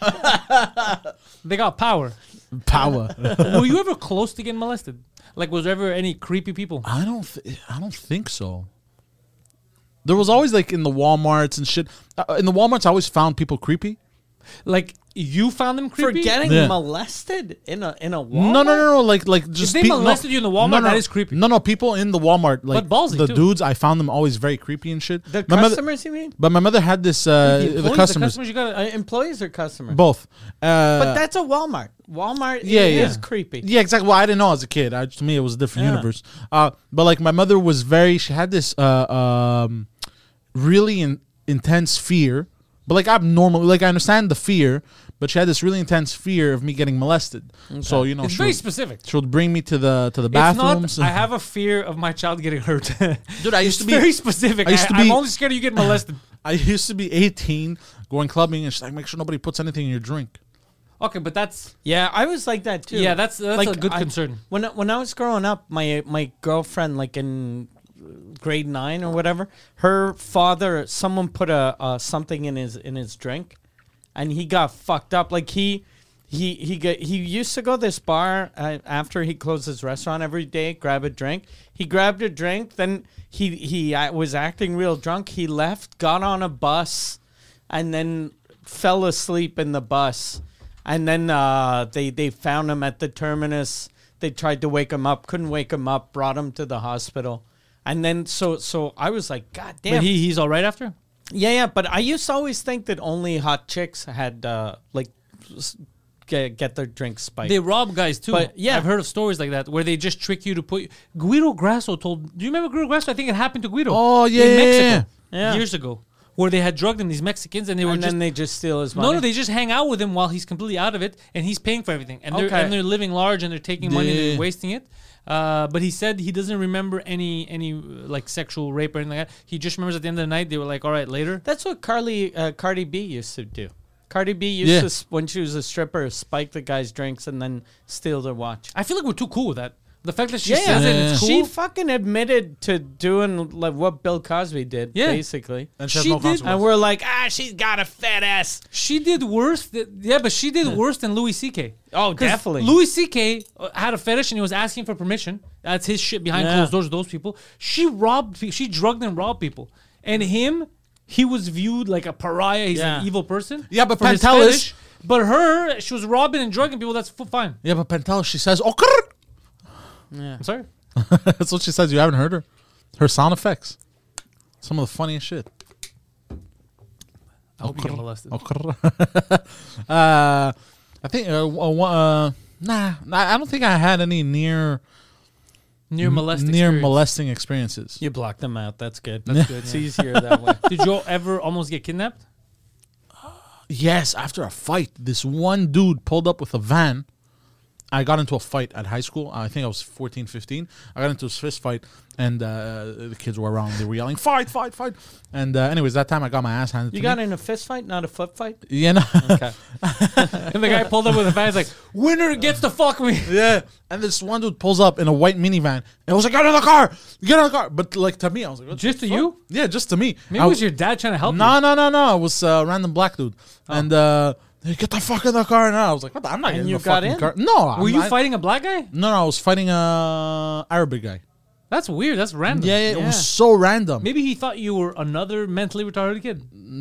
They got power. Power. Were you ever close to getting molested? Like, was there ever any creepy people? I don't. Th- I don't think so. There was always like in the WalMarts and shit. Uh, in the WalMarts, I always found people creepy. Like, you found them For creepy? getting Yeah. molested in a in a Walmart? No, no, no, no. Like, like just they pe- molested you in the Walmart, No, no, that is creepy. No, no. People in the Walmart, like ballsy, the too. dudes, I found them always very creepy and shit. The My mother- customers, you mean? but my mother had this. Uh, The the, employees, customers, you gotta, Uh, employees or customers? both. Uh, But that's a Walmart. Walmart Yeah, is yeah. creepy. Yeah, exactly. Well, I didn't know as a kid. I, to me, it was a different Yeah. universe. Uh, but like my mother was very. She had this uh, um, really in, intense fear. But like abnormal. Like I understand the fear, but she had this really intense fear of me getting molested. So you know, it's she very would, specific. she would bring me to the to the It's bathrooms. not, I have a fear of my child getting hurt. Dude, I used it's to be. very specific. I used to I, be- I'm only scared of you getting molested. I used to be eighteen, going clubbing, and she's like, make sure nobody puts anything in your drink. Okay, but that's... Yeah, I was like that too. Yeah, that's that's a good I- concern. When I- when I was growing up, my my girlfriend, like in grade nine or whatever, her father, someone put a uh, something in his in his drink, and he got fucked up. Like he he he got, he used to go to this bar uh, after he closed his restaurant every day, grab a drink. He grabbed a drink, then he he uh, was acting real drunk. He left, got on a bus, and then fell asleep in the bus. And then uh, they they found him at the terminus. They tried to wake him up, couldn't wake him up. Brought him to the hospital, and then so so I was like, God damn. But he, he's all right after? yeah, yeah. But I used to always think that only hot chicks had uh, like s- get, get their drinks spiked. They rob guys too. But, yeah. I've heard of stories like that where they just trick you to put... Guido Grasso told... Do you remember Guido Grasso? I think it happened to Guido. Oh, yeah, In yeah, Mexico. yeah. Yeah. Years ago. where they had drugged him, these Mexicans, and they were And just then they just steal his money. no, no, they just hang out with him while he's completely out of it, and he's paying for everything, and they're Okay. and they're living large, and they're taking money, and Yeah. they're wasting it. Uh, but he said he doesn't remember any any uh, like sexual rape or anything like that. He just remembers at the end of the night they were like, all right, later. That's what Carly uh, Cardi B used to do. Cardi B used Yeah. to, s- when she was a stripper, spike the guy's drinks and then steal their watch. I feel like we're too cool with that. The fact that she Yeah, says it, it's cool. She fucking admitted to doing like what Bill Cosby did, Yeah. basically. And she has She no did- consequences. And we're like, ah, she's got a fat ass. She did worse. Th- yeah, but she did worse than Louis C K. Oh, 'Cause definitely. Louis C K had a fetish and he was asking for permission. That's his shit behind Yeah. closed doors. Those people. She robbed. pe- She drugged and robbed people. And him, he was viewed like a pariah. He's Yeah. an evil person. Yeah, but for his Pentel is- fetish. But her, she was robbing and drugging people. That's f- fine. Yeah, but Pentel, she says, oh, grrr. I'm sorry. That's what she says. You haven't heard her? Her sound effects. Some of the funniest shit. I hope you get molested. Oh, grrr. uh, I think, uh, uh, uh, nah, nah, I don't think I had any near Near molested. near experience. molesting experiences. You blocked them out. That's good. That's good. It's yeah. easier that way. Did you ever almost get kidnapped? Yes, after a fight, this one dude pulled up with a van. I got into a fight at high school. I think I was fourteen, fifteen. I got into a fist fight, and uh, the kids were around. They were yelling, fight, fight, fight. And uh, anyways, that time I got my ass handed You to got me. in a fist fight, not a foot fight? Yeah, no. Okay. And the guy pulled up with a van. He's like, "Winner gets to fuck me." Yeah. And this one dude pulls up in a white minivan. And I was like, get in the car. Get in the car. But like to me, I was like, what Just the to fuck? you? Yeah, just to me. Maybe I it was your dad trying to help No, you. no, no, no. It was a random black dude. And uh, hey, get the fuck in the car now. I was like, what the? I'm not And getting you in the got fucking in? car. No. Were I'm you not- fighting a black guy? No, no. I was fighting a Arabic guy. That's weird. That's random. Yeah, yeah, it Yeah. was so random. Maybe he thought you were another mentally retarded kid.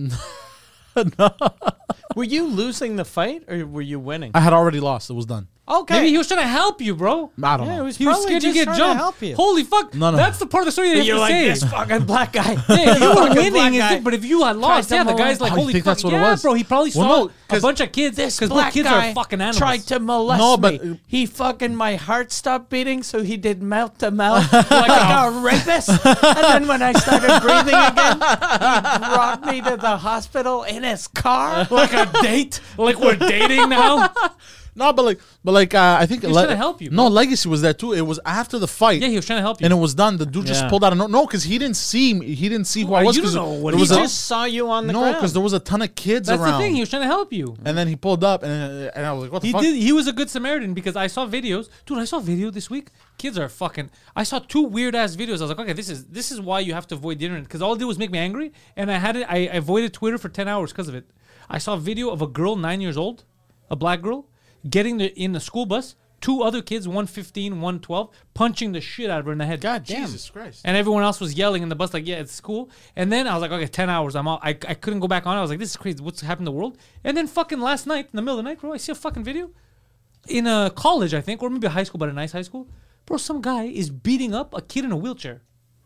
Were you losing the fight or were you winning? I had already lost. It was done. Okay. Maybe he was trying to help you, bro. I don't Yeah, know. it was He was probably scared you just get trying jumped. to help you. Holy fuck. No, no. That's the part of the story that But you you're have to like, say. this fucking black guy. Yeah, you were Fucking winning, black is guy. it? But if you had lost, to yeah, the guy's molest- like, Oh, you holy think fuck, that's what it yeah, was? bro. He probably Well, saw no, a 'cause bunch of kids This because black kids guy are fucking animals. tried to molest No, me. but- He fucking, my heart stopped beating, so he did mouth to mouth like a rapist. And then when I started breathing again, he brought me to the hospital in his car. Like a date, like we're dating now. No, but like, but like, uh, I think He was trying to help you, No, bro. Legacy was there too. It was after the fight. Yeah, he was trying to help you. And it was done. The dude just Yeah. pulled out. No, no, because he didn't see me. He didn't see who I Oh, was. you 'cause don't know what there he was He a, just saw you on the no, ground. because there was a ton of kids That's around. the thing. He was trying to help you. And then he pulled up, and, uh, and I was like, "What the He fuck?" did. He was a good Samaritan because I saw videos, dude. I saw a video this week. Kids are fucking. I saw two weird ass videos. I was like, okay, this is this is why you have to avoid the internet because all it did was make me angry, and I had it. I avoided Twitter for ten hours because of it. I saw a video of a girl nine years old, a black girl, getting the in the school bus. Two other kids, one fifteen, one twelve, punching the shit out of her in the head. God damn. Jesus Christ. And everyone else was yelling in the bus, like, yeah, it's cool. And then I was like, okay, ten hours. I'm all, I, I couldn't go back on it. I was like, this is crazy. What's happened to the world? And then fucking last night, in the middle of the night, bro, I see a fucking video in a college, I think, or maybe a high school, but a nice high school. Bro, some guy is beating up a kid in a wheelchair.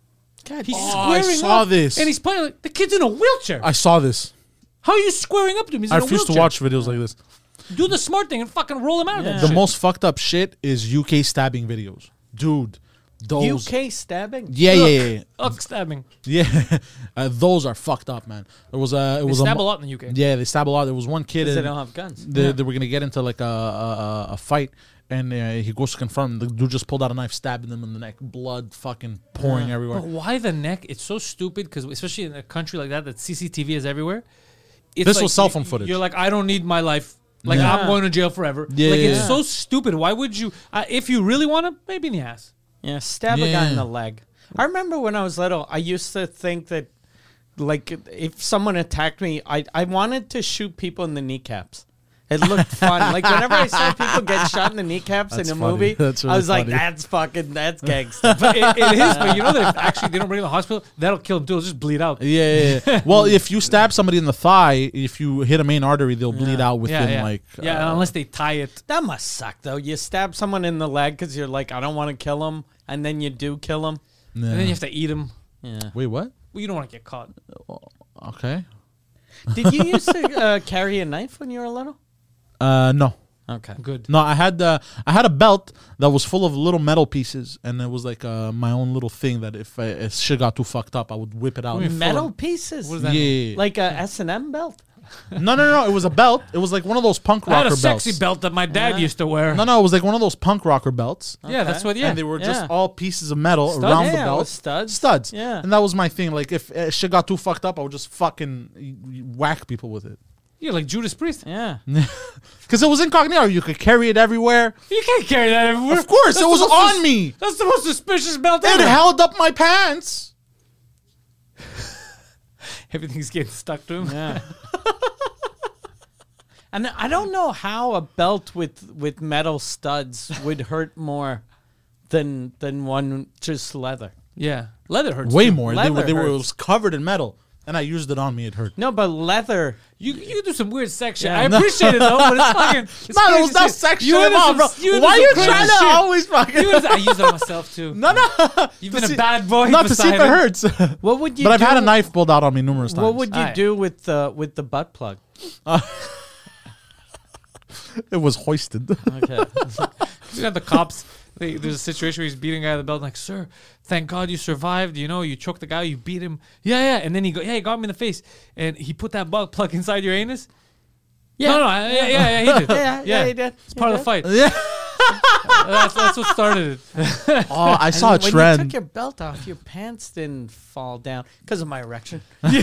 God He's Oh, I squaring saw up. this. And he's playing, like, the kid's in a wheelchair. I saw this. How are you squaring up to him? He's I in a refuse to wheelchair. watch videos like this. Do the smart thing and fucking roll him out of that The shit. most fucked up shit is U K stabbing videos, dude. Those. U K stabbing? Yeah, yeah, yeah, yeah. Ugh, stabbing. Yeah, uh, those are fucked up, man. There was a, it They was stab mo- a lot in the U K. Yeah, they stab a lot. There was one kid. Because they in- don't have guns. they, they were gonna get into like a a, a- a fight, and uh, he goes to confront him. The dude just pulled out a knife, stabbing him in the neck, blood fucking pouring everywhere. But why the neck? It's so stupid because especially in a country like that, that C C T V is everywhere. It's This like was cell you- phone footage. You're like, I don't need my life. Like Yeah. I'm going to jail forever. Yeah, like yeah, it's yeah. so stupid. Why would you? Uh, if you really want to, maybe in the ass. Yeah, stab a guy in Yeah. the leg. I remember when I was little, I used to think that, like, if someone attacked me, I I wanted to shoot people in the kneecaps. It looked fun. Like, whenever I saw people get shot in the kneecaps That's in a funny. movie, That's I really was like, funny. that's fucking, that's gangster. But it, it is. But you know that if actually they don't bring him to the hospital, that'll kill him too. It'll just bleed out. Yeah, yeah, yeah. Well, if you stab somebody in the thigh, if you hit a main artery, they'll bleed out Yeah, within yeah. like. yeah, uh, unless they tie it. That must suck, though. You stab someone in the leg because you're like, I don't want to kill him, and then you do kill him. yeah. And then you have to eat him. Yeah. Wait, what? Well, you don't want to get caught. Okay. Did you used to uh, carry a knife when you were little? Uh, no. Okay. Good. No, I had uh, I had a belt that was full of little metal pieces, and it was like uh, my own little thing that if, I, if shit got too fucked up, I would whip it out. What do you mean? Metal pieces. What does Yeah, that yeah, mean? yeah. Like a S and M belt. no, no, no, it was a belt. It was like one of those punk I had rocker a sexy belts. belt that my dad used to wear. No, no, it was like one of those punk rocker belts. Yeah, that's what. Yeah, And they were just Yeah. all pieces of metal Studs? around Yeah, the with belt. studs. Studs. Yeah. And that was my thing. Like, if uh, shit got too fucked up, I would just fucking whack people with it. yeah, like Judas Priest. Yeah. Because it was incognito. You could carry it everywhere. You can't carry that everywhere. Of course, That's it the was most on sus- me. That's the most suspicious belt It ever. held up my pants. Everything's getting stuck to him. Yeah. And I don't know how a belt with with metal studs would hurt more than than one just leather. Yeah, leather hurts. Way too. more. They Leather were, they were, it hurts. was covered in metal. And I used it on me. It hurt. No, but leather. You you do some weird sex shit. Yeah. I appreciate it though, but it's fucking. It's No, it crazy was not shit. sexual You at into all, some- bro. you into Why some you crazy trying to shit. always fucking... You into- I use it on myself too. No, no. You've To been see- a bad boy. Not to see if it Poseidon. hurts. What would you But I've do? had a knife pulled out on me numerous times. What would you Aye. do with the with the butt plug? It was hoisted. Okay. You got the cops. They, there's a situation where he's beating a guy at the belt. Like, sir, thank God you survived. You know, you choked the guy, you beat him. Yeah, yeah. And then he go, yeah, he got me in the face, and he put that butt plug inside your anus. Yeah. No, no, I- yeah, yeah, yeah, he did. Yeah, yeah, he did. It's He part of did. the fight. Yeah. That's, that's what started it. Oh, I saw a And when trend. you took your belt off, your pants didn't fall down because of my erection.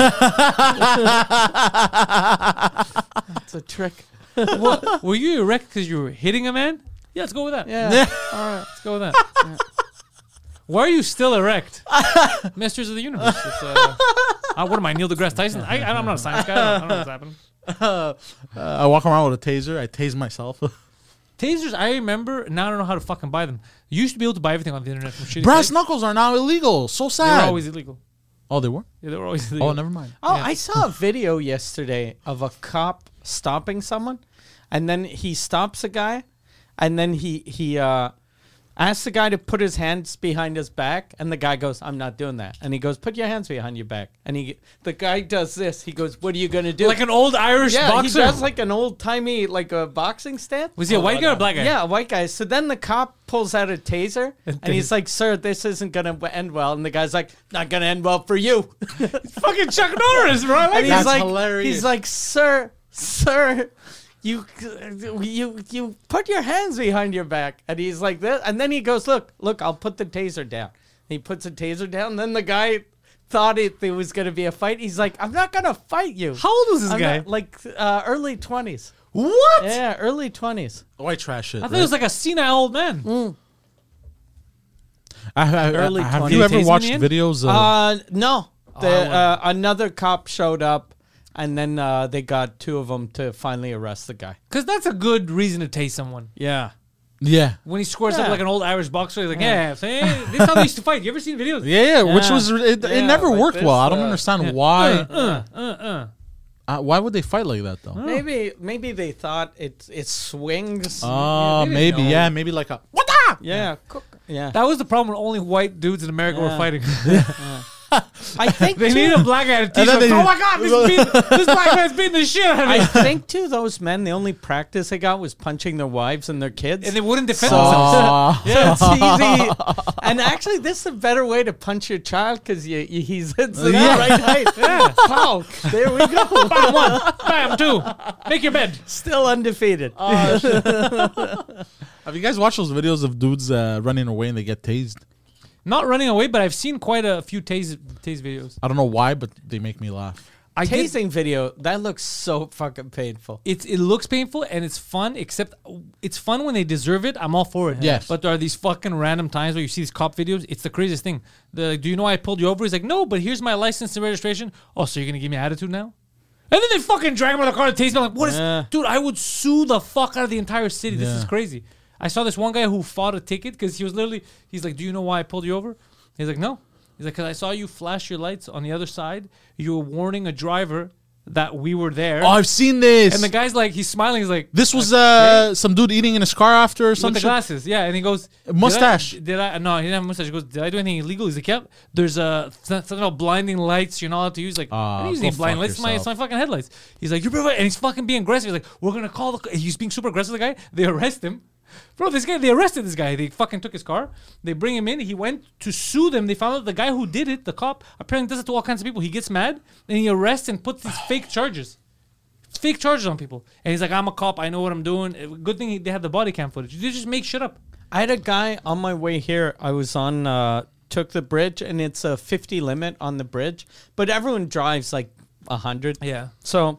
That's a trick. What, were you erect because you were hitting a man? Yeah, let's go with that. Yeah. All right, let's go with that. Why are you still erect? Masters of the Universe. It's, uh, uh, what am I, Neil deGrasse Tyson? I, I, I'm not a science guy. I don't, I don't know what's happening. Uh, I walk around with a taser. I tase myself. Tasers, I remember. Now I don't know how to fucking buy them. You used to be able to buy everything on the internet from shitty Brass sites. knuckles are now illegal. So They were sad. always illegal. Oh, they were? Yeah, they were always illegal. Oh, never mind. Oh, Yeah. I saw a video yesterday of a cop stopping someone, and then he stops a guy, and then he he uh, asks the guy to put his hands behind his back, and the guy goes, "I'm not doing that." And he goes, "Put your hands behind your back." And he the guy does this. He goes, "What are you gonna do?" Like an old Irish yeah, boxer. he does like an old timey like a boxing stance. Was he a white guy or a black guy? Yeah, a white guy. So then the cop pulls out a taser, And and he's like, "Sir, this isn't gonna w- end well." And the guy's like, "Not gonna end well for you." Fucking Chuck Norris, bro. I like And he's That's that. like, hilarious. he's like, "Sir, sir, you, you, you put your hands behind your back." And he's like this, and then he goes, "Look, look, I'll put the taser down." And he puts the taser down. And then the guy thought it there was gonna be a fight. He's like, "I'm not gonna fight you." How old was this I'm guy? not- like uh, early twenties. What? Yeah, early twenties. White trash shit. I thought right? he was like a senile old man. Mm. I, I, early I, have twenties. you ever Did he tase watched him in the videos of... Uh, no. The, I wanna- uh, another cop showed up, and then uh, they got two of them to finally arrest the guy. Because that's a good reason to tase someone. Yeah. yeah. When he scores Yeah. up like an old Irish boxer, he's like, yeah, so, hey, this is how they used to fight. You ever seen videos? Yeah, yeah, which Yeah. was... It, it Yeah, never like worked this, well. I don't uh, understand yeah. why... Uh, uh, uh. Uh, why would they fight like that, though? Maybe maybe they thought it it swings. Oh, they didn't maybe, know. yeah, maybe like a... What the? yeah. Cook. Yeah. That was the problem when only white dudes in America were Yeah. fighting. I think They too, need a black guy to teach And then them. they- Oh my God, this, beat, this black man's beating the shit out of me. I think too those men the only practice they got was punching their wives and their kids. And they wouldn't defend themselves. Oh. yeah, it's easy. And actually, this is a better way to punch your child because you, you, he's it's the Yeah. right height. Yeah. Pow! There we go. Bam, one. Bam, two. Make your bed. Still undefeated. Have you guys watched those videos of dudes uh, running away and they get tased? Not running away, but I've seen quite a few tase, tase videos. I don't know why, but they make me laugh. I did, Tasting video that looks so fucking painful. it's it looks painful and it's fun, except it's fun when they deserve it. I'm all for it. Yes. But there are these fucking random times where you see these cop videos. It's the craziest thing. The do you know why I pulled you over? He's like, no, but here's my license and registration. Oh, so you're gonna give me attitude now? And then they fucking drag him out of the car to tase me. I'm like, what is, Yeah. dude? I would sue the fuck out of the entire city. This Yeah. is crazy. I saw this one guy who fought a ticket because he was literally. He's like, do you know why I pulled you over? He's like, no. He's like, because I saw you flash your lights on the other side. You were warning a driver that we were there. Oh, I've seen this. And the guy's like, he's smiling. He's like, this was okay. uh, some dude eating in his car after or with something. the glasses, yeah. And he goes, Mustache. Did I, did I? No, he didn't have a mustache. He goes, did I do anything illegal? He's like, yep. There's a something about blinding lights. You're not allowed to use. Like, Ah, I don't use go any blind fuck lights. It's my, it's my fucking headlights. He's like, you're perfect. And he's fucking being aggressive. He's like, we're gonna call the. He's being super aggressive. The guy. They arrest him. Bro, this guy, they arrested this guy. They fucking took his car. They bring him in. He went to sue them. They found out the guy who did it, the cop, apparently does it to all kinds of people. He gets mad and he arrests and puts these fake charges. Fake charges on people. And he's like, I'm a cop. I know what I'm doing. Good thing he, they had the body cam footage. They just make shit up. I had a guy on my way here. I was on, uh, took the bridge, and it's a fifty limit on the bridge, but everyone drives like one hundred. Yeah. So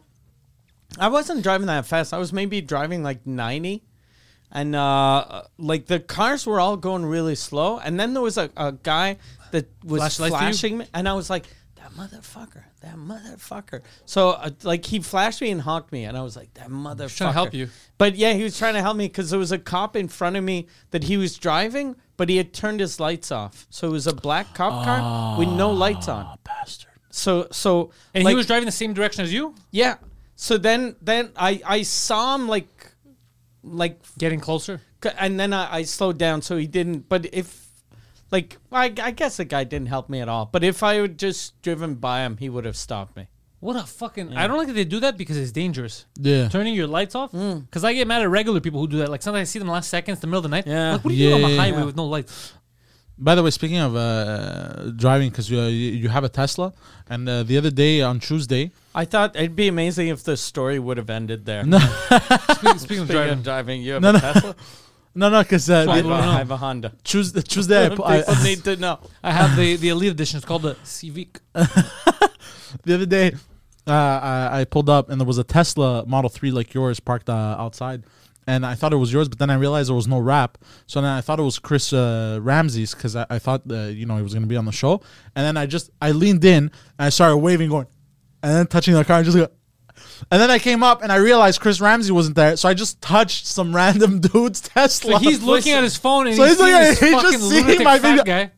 I wasn't driving that fast. I was maybe driving like ninety. And uh, like the cars were all going really slow. And then there was a, a guy that was Flashlight to you? flashing me. And I was like, that motherfucker, that motherfucker. So uh, like he flashed me and honked me. And I was like, that motherfucker. trying to help you. But yeah, he was trying to help me because there was a cop in front of me that he was driving, but he had turned his lights off. So it was a black cop car with no lights on. Bastard. So, so And like, he was driving the same direction as you? yeah. So then, then I, I saw him like, like Getting closer? C- and then I, I slowed down so he didn't. But if, like, I, I guess the guy didn't help me at all. But if I had just driven by him, he would have stopped me. What a fucking... I don't like that they do that because it's dangerous. Yeah. Turning your lights off? Because I get mad at regular people who do that. Like, sometimes I see them last seconds, the middle of the night. Yeah. Like, what are you doing on the Yeah, highway yeah. with no lights? By the way, speaking of uh, driving, because you, uh, you you have a Tesla, and uh, the other day on Tuesday, I thought it'd be amazing if the story would have ended there. no, Speaking, speaking of Speaking driving. of driving, you have No, a no. Tesla? no, no, because uh, Why, I have, the- a, no, no. I have a Honda. Tuesday, Tuesday, I, pu- I, People need to know. I have the, the Elite Edition. It's called the Civic. the other day, uh, I, I pulled up and there was a Tesla Model three like yours parked uh, outside. And I thought it was yours, but then I realized there was no wrap. So then I thought it was Chris uh, Ramsey's because I, I thought, uh, you know, he was going to be on the show. And then I just, I leaned in and I started waving, going, and then touching the car and just go. And then I came up and I realized Chris Ramsey wasn't there. So I just touched some random dude's Tesla. So he's looking at his phone and So he's he's seeing looking this at- he's fucking just seeing lunatic my fat video.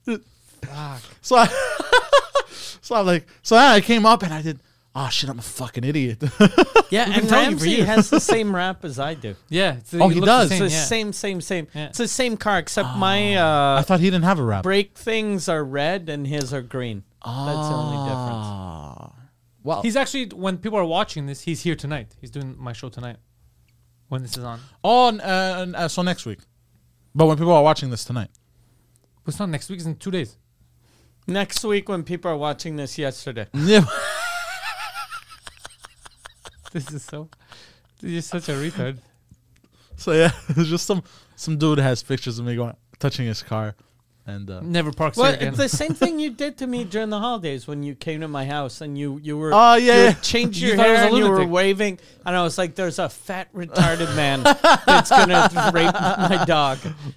guy. So I, so I'm like, so then I came up and I did, oh shit, I'm a fucking idiot. Yeah, been and telling you for Ramsey years. has the same rap as I do. Yeah. It's, Oh, he looks does. The It's same, the yeah. same, same, same. Yeah. It's the same car, except my I uh, thought he didn't have a wrap. brake things are red and his are green. That's the only difference. Ah. Well, He's actually, when people are watching this, he's here tonight. He's doing my show tonight when this is on. on uh, uh, so next week. But when people are watching this tonight. But it's not next week, it's in two days. Next week, when people are watching this yesterday. Yeah. This is so... You're such a retard. So yeah, it's just some some dude has pictures of me going touching his car, and uh, Never parks Well, here again. it's the same thing you did to me during the holidays when you came to my house and you you were Oh, yeah, you yeah. changed You your thought I was hair a and you were lunatic. waving and I was like, "There's a fat retarded man that's gonna rape my dog."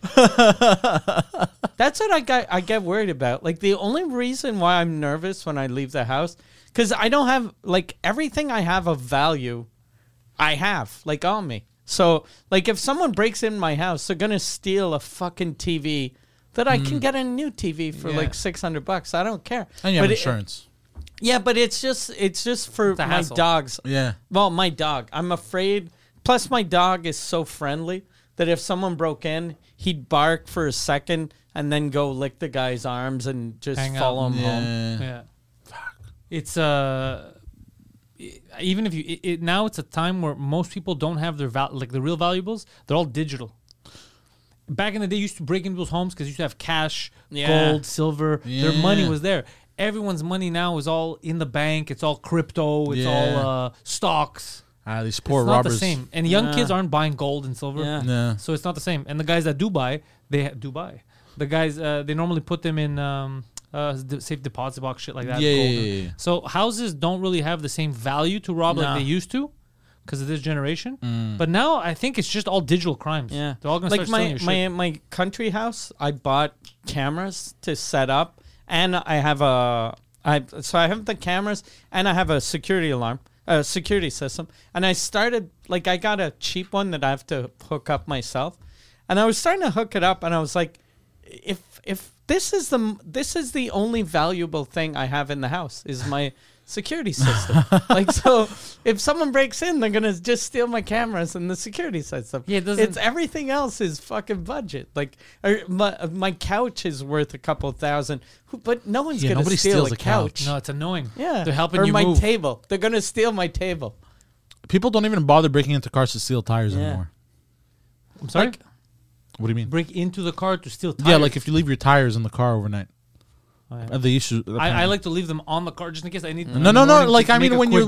That's what I got. I get worried about. Like the only reason why I'm nervous when I leave the house because I don't have like everything I have of value. I have like on me. So like if someone breaks in my house, they're gonna steal a fucking T V that I can get a new T V for Yeah. like six hundred bucks. I don't care. and you have But it- insurance. yeah, but it's just it's just for It's a my hassle. dogs. Yeah. Well, my dog. I'm afraid. Plus, my dog is so friendly that if someone broke in, he'd bark for a second and then go lick the guy's arms and just Hang out. follow him home. Yeah. Yeah. It's uh i- even if you it, it, now it's a time where most people don't have their val- like the real valuables. They're all digital. Back in the day, you used to break into people's homes because you used to have cash, Yeah. gold, silver. Their money Yeah. was there. Everyone's money now is all in the bank. It's all crypto. It's Yeah. all uh, stocks. Ah, these poor it's not robbers. the same. And young Yeah. kids aren't buying gold and silver. Yeah. Yeah. So it's not the same. And the guys that do buy, they ha- do buy. The guys, uh, they normally put them in um, uh, d- safe deposit box, shit like that. Yeah, gold. yeah, yeah, yeah. So houses don't really have the same value to rob No. like they used to because of this generation. But now I think it's just all digital crimes. Yeah, They're all going to like start stealing my your shit. my my country house. I bought cameras to set up, and I have a I so I have the cameras, and I have a security alarm, a security system. And I started like I got a cheap one that I have to hook up myself, and I was starting to hook it up, and I was like, if if this is the this is the only valuable thing I have in the house is my security system. Like, so if someone breaks in, they're gonna just steal my cameras and the security system. Yeah, it doesn't- It's everything else is fucking budget. Like, or my my couch is worth a couple thousand, who- but no one's Yeah, gonna nobody steal steals a a couch. couch. No, it's annoying. Yeah, they're helping or you my move. table. They're gonna steal my table. People don't even bother breaking into cars to steal tires Yeah. anymore. I'm sorry. Like, What do you mean? Break into the car to steal tires. Yeah, like if you leave your tires in the car overnight. Oh, yeah. Uh, they used to. I, I like to leave them on the car just in case I need. No, no, no, like, I mean, when you-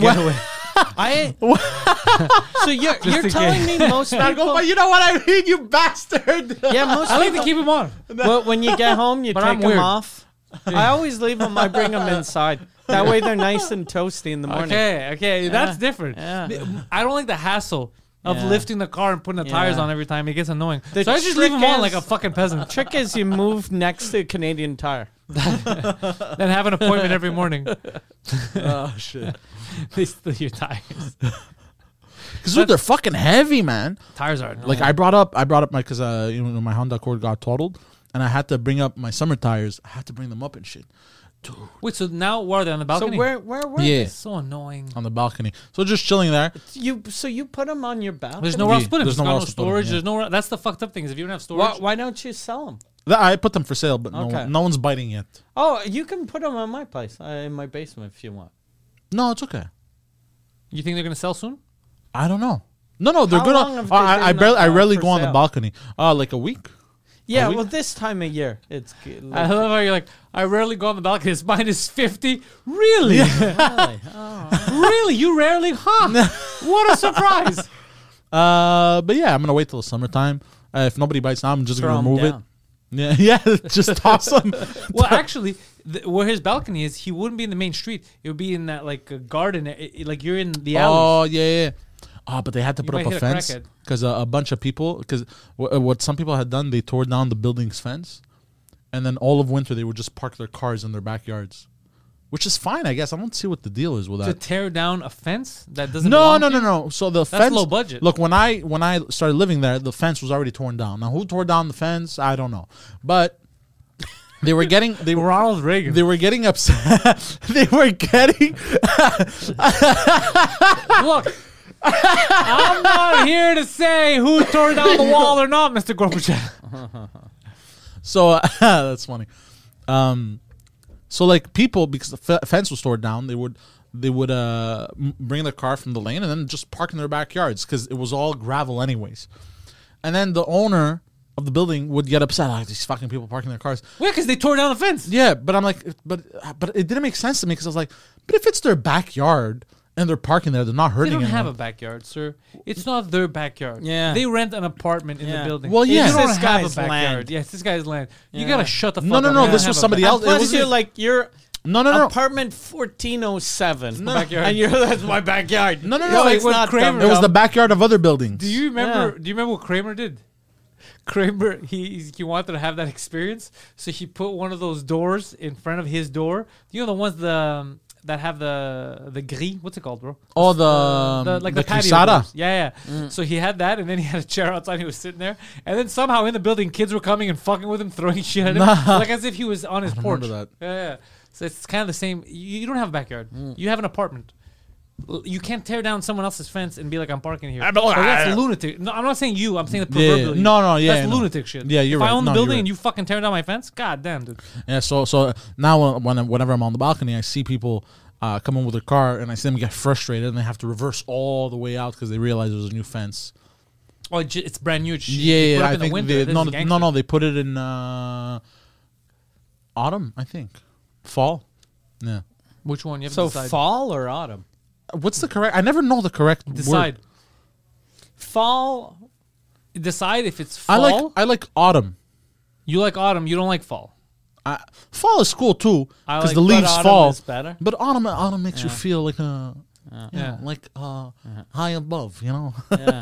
I. So you're you're in telling me most people. you know what I mean, you bastard. Yeah, most I like to people. keep them on. Well, when you get home, you But take I'm them weird. off. I always leave them. I bring them inside. That way, they're nice and toasty in the morning. Okay, okay, that's different. Yeah. I don't like the hassle of Yeah. lifting the car and putting the tires Yeah. on every time. It gets annoying. The so I just leave trick them on is- like a fucking peasant. Trick is you move next to a Canadian Tire. Then have an appointment every morning. Oh shit. They steal your tires. Because they're fucking heavy, man. Tires are Like I brought up, I brought up my because uh, you know, my Honda Accord got totaled, and I had to bring up my summer tires. I had to bring them up and shit. Dude, Wait, so now what are they on the So balcony? where where were Yeah. It's so annoying. on the balcony. So just chilling there. they? You so you put them on your balcony? There's nowhere else Yeah, to put them. there's There's nowhere no else to put 'em, storage. yeah. There's nowhere. That's the fucked up thing is if you don't have storage. Why, why don't you sell them? Th- I put them for sale, but no, Okay. one, no one's biting yet. Oh, you can put them on my place, uh, in my basement if you want. No, it's okay. You think they're gonna sell soon? I don't know. No, no, they're How good. long On, have uh, they I, I been barely, up, I uh, rarely for go on the sale? balcony. Uh, like a week. Yeah, we- well, this time of year, it's good. I love how you're like, I rarely go on the balcony. It's minus fifty. Really? Really? Oh. Really? You rarely? Huh? What a surprise. Uh, but yeah, I'm gonna wait till the summertime. Uh, if nobody bites now, I'm just Throw gonna 'em remove down. it. Yeah, yeah, just toss them. Well, actually, th- where his balcony is, he wouldn't be in the main street. It would be in that like uh, garden. It, it- like you're in the alley. Oh yeah, yeah. Oh, but they had to You put up might a hit a fence crackhead. because uh, a bunch of people. Because w- uh, what some people had done, they tore down the building's fence, and then all of winter they would just park their cars in their backyards, which is fine, I guess. I don't see what the deal is with To that. tear down a fence that doesn't. No, belong no, to no, you? no. So the fence, low budget. Look, when I when I started living there, the fence was already torn down. Now, who tore down the fence? I don't know, but they were getting they were Ronald Reagan. they were getting upset. They were getting Look, I'm not here to say who tore down the wall or not, Mister Gorbachev. so uh, that's funny. Um, so like people, because the f- fence was torn down, they would they would uh m- bring their car from the lane and then just park in their backyards because it was all gravel anyways. And then the owner of the building would get upset, like these fucking people parking their cars. Wait, because they tore down the fence. Yeah, but I'm like, but but it didn't make sense to me because I was like, but if it's their backyard and they're parking there, they're not They hurting don't have a anyone. backyard, sir. It's not their backyard. Yeah. They rent an apartment in Yeah. the building. Well, yeah. You don't It's this have a guy's backyard. land. Yeah, it's this guy's land. You Yeah. gotta shut the fuck No, up. no, You no, don't this have was a somebody back- else. And It plus, was you're just- like you're No, no, no. apartment fourteen oh seven, No. Backyard. and you're that's my backyard. No, no, no, You're like it's when not Kramer- dumb It was the dumb. backyard of other buildings. Do you remember? Yeah. Do you remember what Kramer did? Kramer, he he wanted to have that experience, so he put one of those doors in front of his door. You know the ones the um, that have the the grille. What's it called, bro? Oh, the, the um, like the the, patio Cruzada. doors. Yeah, yeah. So he had that, and then he had a chair outside. He was sitting there, and then somehow in the building, kids were coming and fucking with him, throwing shit at him, Nah. like as if he was on his I porch. remember that. Yeah, yeah. So it's kind of the same. You, you don't have a backyard. You have an apartment. L- You can't tear down someone else's fence and be like, I'm parking here. I don't- Like, that's I- lunatic. No, I'm not saying you. I'm saying the Yeah, proverbial. you. no, no, yeah, That's I know. lunatic shit. Yeah, you're if I right. own the No, you're building right. and you fucking tear down my fence, god damn, dude. Yeah, so so now uh, when I- whenever I'm on the balcony, I see people uh, come in with their car, and I see them get frustrated, and they have to reverse all the way out because they realize there's a new fence. Oh, it j- it's brand new. It's sh- Yeah, they put yeah, up I in the think winter. they, This no, is no, gangster. no, no, they put it in uh, autumn, I think, fall. Yeah. Which one? You have So to decide. fall or autumn? What's the correct? I never know the correct Decide. word. Fall. Decide if it's I fall. like I like autumn. you like autumn. You don't like fall. I, fall is cool too I because like- the but leaves autumn fall. is better. But autumn, autumn makes you feel like a, you Yeah. know, like uh, high above, you know, Yeah.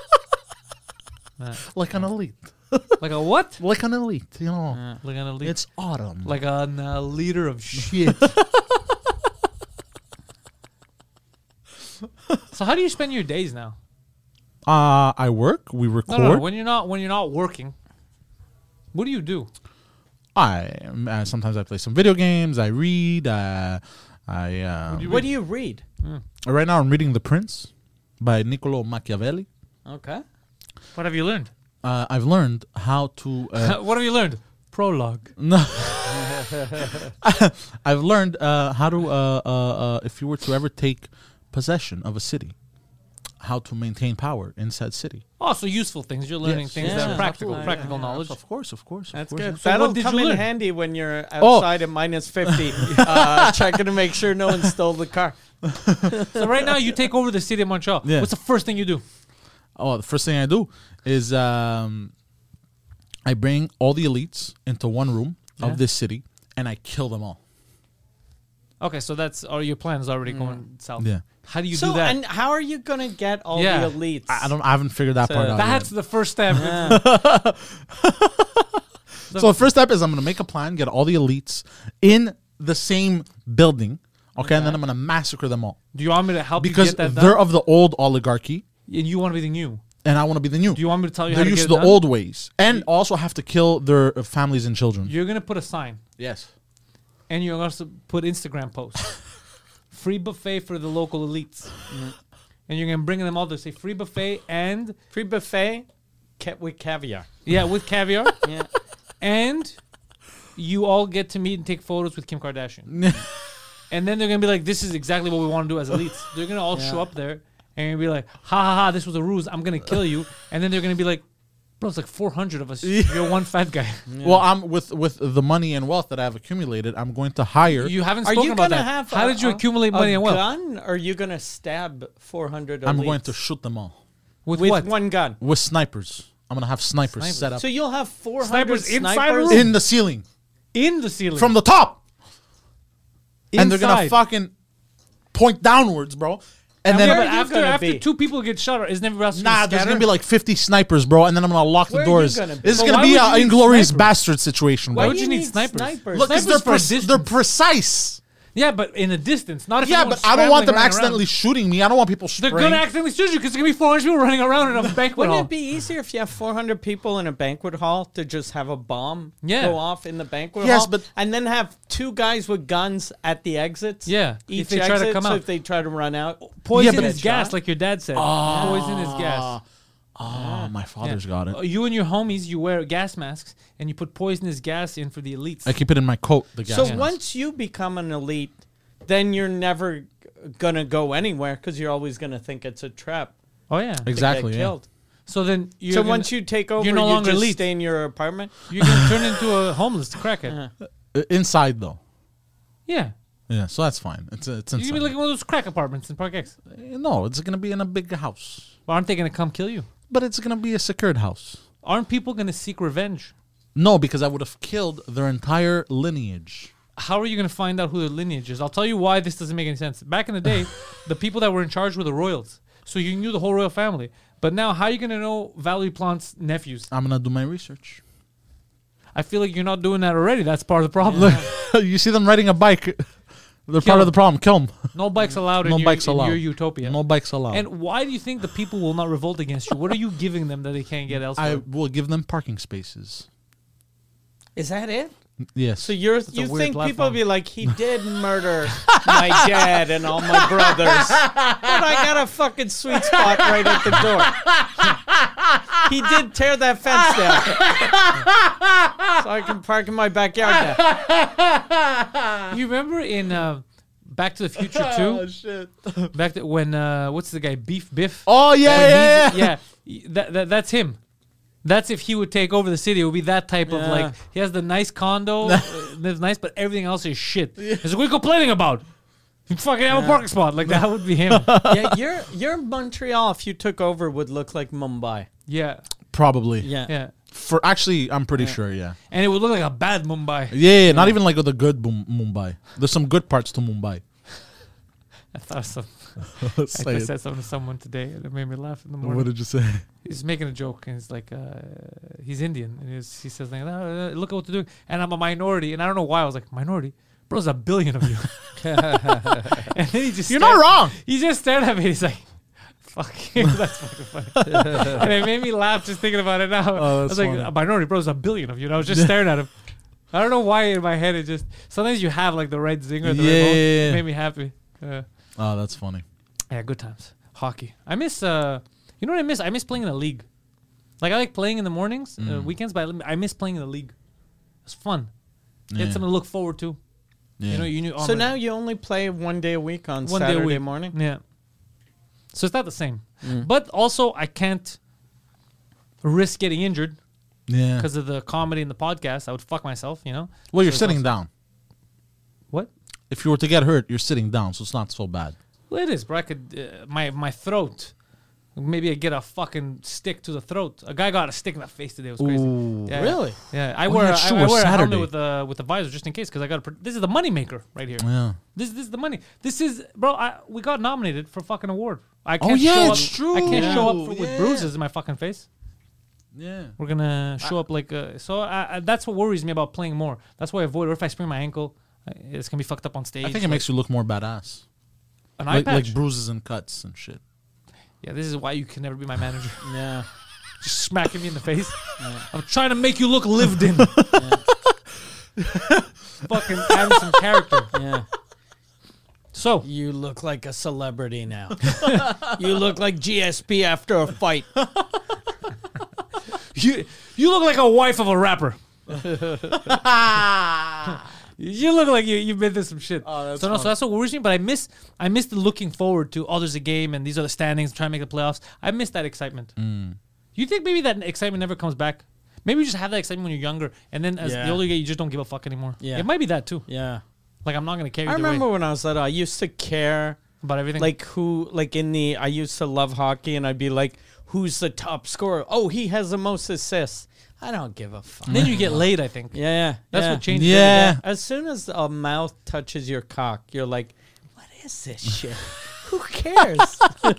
like an elite, Like a what? like an elite, you know. Like an elite. It's autumn. like a uh, liter of shit. So how do you spend your days now? Uh, I work. We No, record. no, no. When you're not when you're not working, what do you do? I uh, sometimes I play some video games. I read. Uh, I um, What do you read? right now I'm reading The Prince by Niccolo Machiavelli. Okay. What have you learned? Uh, I've learned how to. Uh, What have you learned? Prologue. no, I've learned uh, how to. Uh, uh, uh, if you were to ever take possession of a city, how to maintain power in said city. Oh, so useful things. You're learning Yes. things Yeah, that are practical, absolutely. practical Yeah, knowledge. Of course, of course. That's of course. good. So That'll what did come you in learn? handy when you're Oh. outside at minus fifty, uh, checking to make sure no one stole the car. So right now you take over the city of Montreal. Yeah. What's the first thing you do? Oh, the first thing I do is um, I bring all the elites into one room Yeah. of this city and I kill them all. Okay, so that's or your plan is already going south. Yeah. How do you so, do that? and how are you going to get all Yeah. the elites? I I don't. I haven't figured that So part out That's yet. the first step. Yeah. So the first step is I'm gonna make a plan, get all the elites in the same building, okay, and then I'm gonna massacre them all Do you want me to help because you get that they're done? of the old oligarchy, And you want to be the new. and I want to be the new. Do you want me to tell you They're how to used get to it the done? old ways, and also have to kill their uh, families and children. You're gonna put a sign, Yes. and you're also put Instagram posts. Free buffet for the local elites, and you're gonna bring them all to say free buffet and Free buffet ca- with caviar. yeah with caviar, Yeah. and you all get to meet and take photos with Kim Kardashian. And then they're gonna be like, "This is exactly what we want to do as elites." They're gonna all show up there and be like, "Ha ha ha! This was a ruse. I'm gonna kill you." And then they're gonna be like, "Bro, it's like four hundred of us. You're one fat guy." Well, I'm with with the money and wealth that I've accumulated. I'm going to hire. You haven't Are spoken you about going to that. have How a- did you a- accumulate money a and wealth? gun, or are you going to stab four hundred elites? I'm going to shoot them all With, with what? one gun. with snipers. I'm gonna have snipers, Snipers. set up So you'll have four hundred Snipers inside snipers. a room? in the ceiling In the ceiling. from the top, and they're gonna Inside. fucking point downwards, bro. And And then then, where but are you after gonna after be? two people get shot, isn't everybody else nah, gonna there's scatter? gonna be like fifty snipers, bro, and then I'm gonna lock the Where are you doors. gonna be? This is But gonna why be would an you need inglorious snipers? bastard situation, Why bro. would you need need snipers? snipers? Look, 'cause Snipers they're, for a pre- distance. they're precise. Yeah, but in a distance, not if Yeah, everyone's but I don't want them scrambling, running accidentally around. shooting me. I don't want people They're spraying. gonna accidentally shoot you because there's gonna be four hundred people running around in a banquet Wouldn't hall. it be easier if you have four hundred people in a banquet hall to just have a bomb Yeah. go off in the banquet Yes, hall? but- and then have two guys with guns at the exits. Yeah, if each they try to exit, come so out. if they try to run out, Poison Yeah, but- is gas, like your dad said. Poison is gas. Oh, my father's Yeah. got it. Uh, You and your homies, you wear gas masks and you put poisonous gas in for the elites. I keep it in my coat. The gas So mask. once you become an elite, then you're never g- gonna go anywhere because you're always gonna think it's a trap. oh yeah. to Exactly, get yeah. killed. So then you're So gonna, once you take over, you're no you longer just elite. stay in your apartment. you're gonna turn into a homeless crackhead. Uh, inside though. Yeah. Yeah, so that's fine. It's uh, it's You're inside. gonna be like one of those crack apartments in Park X. Uh, no, it's gonna be in a big house, Well, aren't they gonna come kill you? but it's gonna be a secured house. Aren't people gonna seek revenge? No, because I would have killed their entire lineage. How are you going to find out who their lineage is? I'll tell you why this doesn't make any sense. Back in the day, the people that were in charge were the royals. So you knew the whole royal family. But now, how are you going to know Valerie Plante's nephews? I'm gonna do my research. I feel like you're not doing that already. That's part of the problem. You see them riding a bike. They're Kill part of 'em. the problem. Kill them. No bikes allowed in, No your, bikes in allowed. your utopia. No bikes allowed. And why do you think the people will not revolt against you? What are you giving them that they can't get I elsewhere? will give them parking spaces. Is that it? Yes. So you're a you weird think people platform. will be like, he did murder my dad and all my brothers, but I got a fucking sweet spot right at the door. He did tear that fence down, so I can park in my backyard now. You remember in uh, Back to the Future two? shit. Back to when, uh, what's the guy? Beef Biff? Oh yeah, When yeah, he's- yeah. yeah. That, that that's him. That's if he would take over the city. It would be that type of Yeah. like he has the nice condo, uh, lives nice, but everything else is shit. He's like, what are you complaining about? You fucking have a parking spot. Like that would be him. Yeah, your your Montreal, if you took over, would look like Mumbai. yeah, Probably. Yeah, yeah, For actually, I'm pretty sure. Yeah. and it would look like a bad Mumbai. Yeah, yeah, not even like the good Mum- Mumbai. There's some good parts to Mumbai. I thought some. Say I it. said something to someone today and it made me laugh in the morning. What did you say? He's making a joke and he's like, uh, he's Indian and he's, he says like, "Oh, uh, look at what they're doing, and I'm a minority, and I don't know why I was like minority. Bro, there's a billion of you. And then he just You're stared- not wrong. He just stared at me. He's like, "Fuck you." That's fucking funny. And it made me laugh just thinking about it now. I was that's like, funny. "A minority, bro, there's a billion of you." And I was just staring at him. I don't know why in my head it just sometimes you have like the right zinger, the Yeah, right moment. yeah, yeah. It made me happy. Yeah. Oh, that's funny. Yeah, good times. Hockey. I miss. Uh, you know what I miss? I miss playing in the league. Like I like playing in the mornings, Mm. uh, weekends, but I miss playing in the league. It's fun. Yeah. It's something to look forward to. Yeah. You know, you knew. oh, So man, now you only play one day a week on one Saturday day a week morning? Yeah. So it's not the same, Mm. but also I can't risk getting injured yeah. because of the comedy and the podcast. I would fuck myself. You know. Well, you're So it's sitting also- down. What? If you were to get hurt, you're sitting down, so it's not so bad. Well, it is, bro. I could uh, my my throat. Maybe I get a fucking stick to the throat. A guy got a stick in the face today. It was crazy. Ooh. Yeah, Really? Yeah, I Oh, wear yeah, a- sure, I, I wear a Saturday. helmet with a with a visor just in case because I got. Pr- this is the money maker right here. Yeah. This this is the money. This is bro. I, we got nominated for fucking award. I Oh, can't yeah, show it's up, true. I can't show up for, Yeah. with bruises in my fucking face. Yeah. We're gonna show up like uh, so. I, I, that's what worries me about playing more. That's why I avoid. Or if I sprain my ankle, I- it's gonna be fucked up on stage. I think it makes you look more badass. an eye Like, patch. like bruises and cuts and shit. Yeah, this is why you can never be my manager. Yeah. Just smacking me in the face. I'm trying to make you look lived in. Fucking add some character. Yeah. So You look like a celebrity now. You look like G S P after a fight. you you look like a wife of a rapper. You look like you you've been through some shit. Oh, that's so no, so that's what worries me. But I miss I miss the looking forward to. Oh, there's a game and these are the standings. Trying to make the playoffs. I miss that excitement. Mm. You think maybe that excitement never comes back? Maybe you just have that excitement when you're younger, and then as Yeah. the older you get, you just don't give a fuck anymore. Yeah. It might be that too. Yeah. Like I'm not gonna care I either remember way when I was little, I used to care about everything. like who like in the I used to love hockey and I'd be like, who's the top scorer? Oh, he has the most assists. I don't give a fuck. And then you get laid. I think Yeah, yeah. that's yeah. what changes. Yeah. everything. As soon as a mouth touches your cock, you're like, what is this shit? Who cares?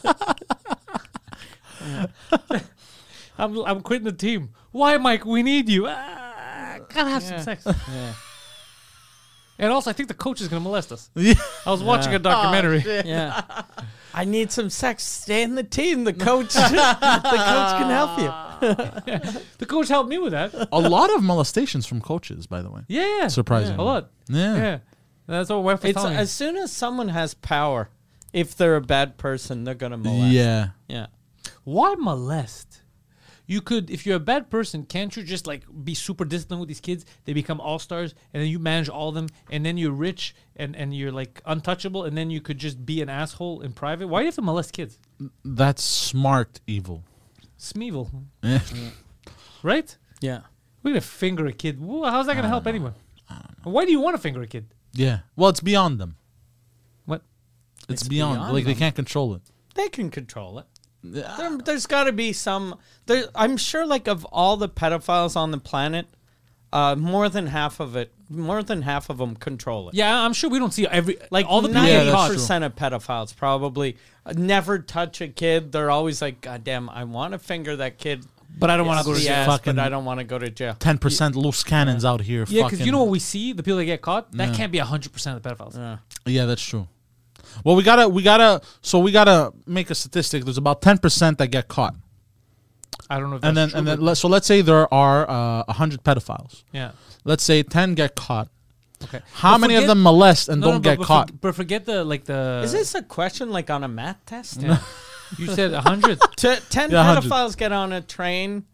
I'm I'm quitting the team. Why, Mike? We need you. Ah, gotta have some Yeah. sex. yeah. And also, I think the coach is gonna molest us. Yeah. I was watching Yeah. a documentary. Yeah. I need some sex. Stay in the team. The coach the coach can help you. The coach helped me with that. A lot of molestations from coaches, by the way. Yeah, yeah. Surprising. A lot. Yeah. Yeah. That's what my wife was It's telling me. as soon as someone has power, if they're a bad person, they're gonna molest. Yeah. Yeah. Why molest? You could, if you're a bad person, can't you just like be super disciplined with these kids? They become all stars, and then you manage all of them, and then you're rich and, and you're like untouchable, and then you could just be an asshole in private. Why do you have to molest kids? That's smart evil. Smeevil, Yeah. right? Yeah. We're gonna finger a kid. Wha- How's that gonna help anyone? Why do you want to finger a kid? Yeah. Well, it's beyond them. What? It's, It's beyond. beyond Like they them. can't control it. They can control it. There, there's got to be some. There, I'm sure, like of all the pedophiles on the planet, uh, more than half of it, more than half of them control it. Yeah, I'm sure we don't see every Like all the people Yeah, get that's caught. true. percent of pedophiles probably uh, never touch a kid. They're always like, God damn, I want to finger that kid. But I don't want to go to the jail. ass, Fucking- but I don't want to go to jail. Ten percent loose cannons out here. Yeah, because fucking- you know what we see, the people that get caught, that Yeah. can't be hundred percent of the pedophiles. Yeah. Yeah, that's true. Well, we gotta, we gotta, so we gotta make a statistic. There's about ten percent that get caught, I don't know if and then that's true, and then but- let, so let's say there are uh, a hundred pedophiles. yeah. Let's say ten get caught. Okay. How But many forget- of them molest and No, no, don't but- get but caught? for- but forget the like the. Is this a question like on a math test? Yeah. You said a hundred. T- ten Yeah, one hundred. pedophiles get on a train.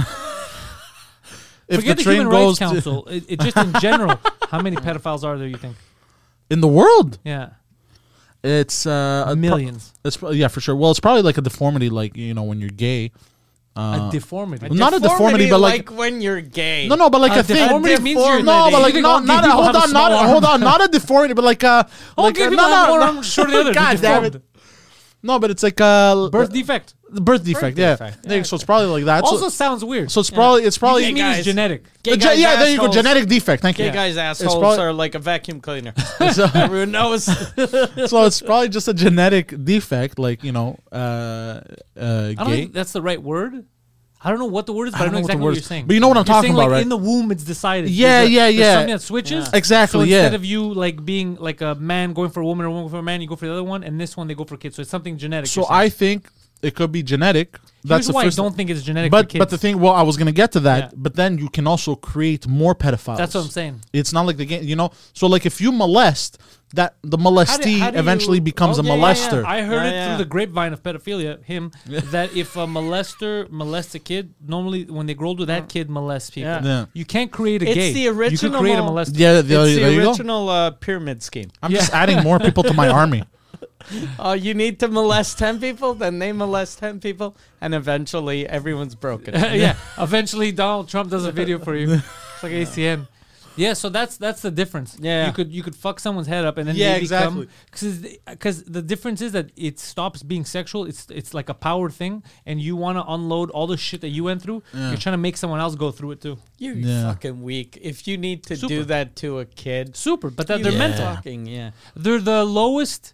If Forget the the, train Human goes Rights to- Council. it, it just in general, how many pedophiles are there? You think? in the world, Yeah, it's uh, a pro- millions. it's pro- yeah, for sure. Well, it's probably like a deformity, like you know when you're gay. Uh, a deformity. Not a deformity, but like- when you're gay. no, no, but like A a, thing. deformity means you're- no, but You like think not, all not gay a, people hold have a on, not small a, arm? hold on, not a deformity, but like a All like gay a, people no, have no, one no. arm shorter than the other. They're God damn deformed. it. No, but it's like a Birth defect. the birth defect. yeah, defect. Yeah, so it's probably like that. Also so, sounds weird. so it's probably it's probably You Gay mean guys. it's genetic. Gay Uh, ge- guys' yeah, there you go. assholes- Genetic defect. Thank Gay you. guys' assholes probably- are like a vacuum cleaner. So, Everyone knows. so it's probably just a genetic defect, like you know, uh, uh, I don't gay. think that's the right word. I don't know what the word is, but I, don't know know what the exactly word what is. you're saying. But you know what I'm You're talking saying, about, like, right? In the womb, it's decided. Yeah, There's a- yeah, there's yeah. something that switches. Yeah. Exactly, So yeah. instead of you like being like a man going for a woman or a woman for a man, you go for the other one, and this one they go for kids. So it's something genetic. So you're saying. I think it could be genetic. Here's the why I first don't think it's genetic. But for kids. but the thing, well, I was gonna get to that, Yeah. but then you can also create more pedophiles. That's what I'm saying. It's not like the game, you know. So like, if you molest, that the molestee how do eventually you- becomes Oh, a yeah, yeah, molester. yeah. I heard Yeah, it yeah. through the grapevine of pedophilia, him, that if a molester molests a kid, normally when they grow older, that kid molests people. Yeah. Yeah. You can't create a It's gay. the You original can create a mo- molester. Yeah, the, It's there the you go. original uh, pyramid scheme. I'm just adding more people to my army. Oh, you need to molest ten people, then they molest ten people, and eventually everyone's broken. yeah. Eventually, Donald Trump does a video for you. It's like A C N. Yeah, so that's that's the difference. Yeah. you could you could fuck someone's head up and then Yeah, they exactly. because because the difference is that it stops being sexual. It's it's like a power thing, and you want to unload all the shit that you went through. Yeah. You're trying to make someone else go through it too. You're Yeah. fucking weak. If you need to Super. do that to a kid, Super, but that you they're Yeah. mental. fucking yeah. They're the lowest.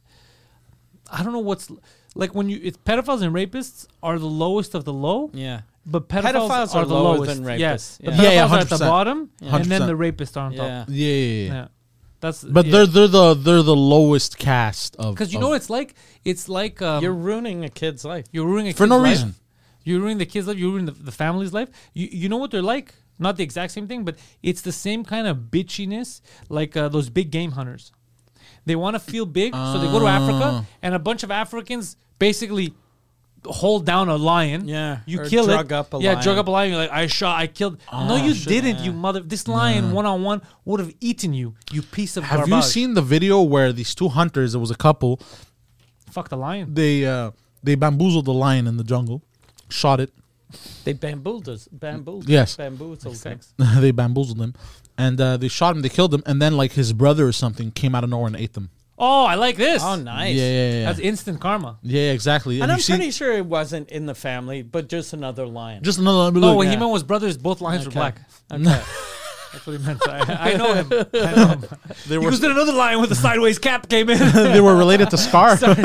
I don't know what's like when you it's pedophiles and rapists are the lowest of the low. Yeah. But pedophiles, Pedophiles are, are the lower lowest. than Yeah, rapists. the Yeah. pedophiles Yeah, yeah, are at the one hundred percent. bottom, and then the one hundred rapists are on top. Yeah. Yeah, yeah, yeah. Yeah, that's. But yeah. they're they're the they're the lowest cast of. Because you of- know what it's like? It's like um, You're you're, ruining a kid's life. ruining a for kid's no life. reason. You're ruining the kid's life. You're ruining the, the family's life. You you know what they're like? Not the exact same thing, but it's the same kind of bitchiness like uh, those big game hunters. They want to feel big, so they go to Africa, and a bunch of Africans basically hold down a lion. Yeah, you or kill drug it. up a yeah, lion. drug up a lion. You're like, I shot, I killed. no, you didn't, you mother. This lion one on one would have eaten you, you piece of Have garbage. you seen the video where these two hunters? There was a couple. Fuck the lion. They uh they bamboozled the lion in the jungle, shot it. They bamboozled us. Bamboozled. Yes. Bamboozled. Sex. They bamboozled him, and uh, they shot him. They killed him, and then like his brother or something came out of nowhere and ate them. Oh, I like this. Oh, nice. Yeah, yeah, yeah. That's instant karma. Yeah, exactly. And you I'm see- pretty sure it wasn't in the family, but just another lion. just another. No, look, when he yeah. meant was brothers, both lions were Okay. black. Okay. That's what he meant. I, I know him. I know him. they He were was then another lion with a sideways cap came in. they were related to Scar. Started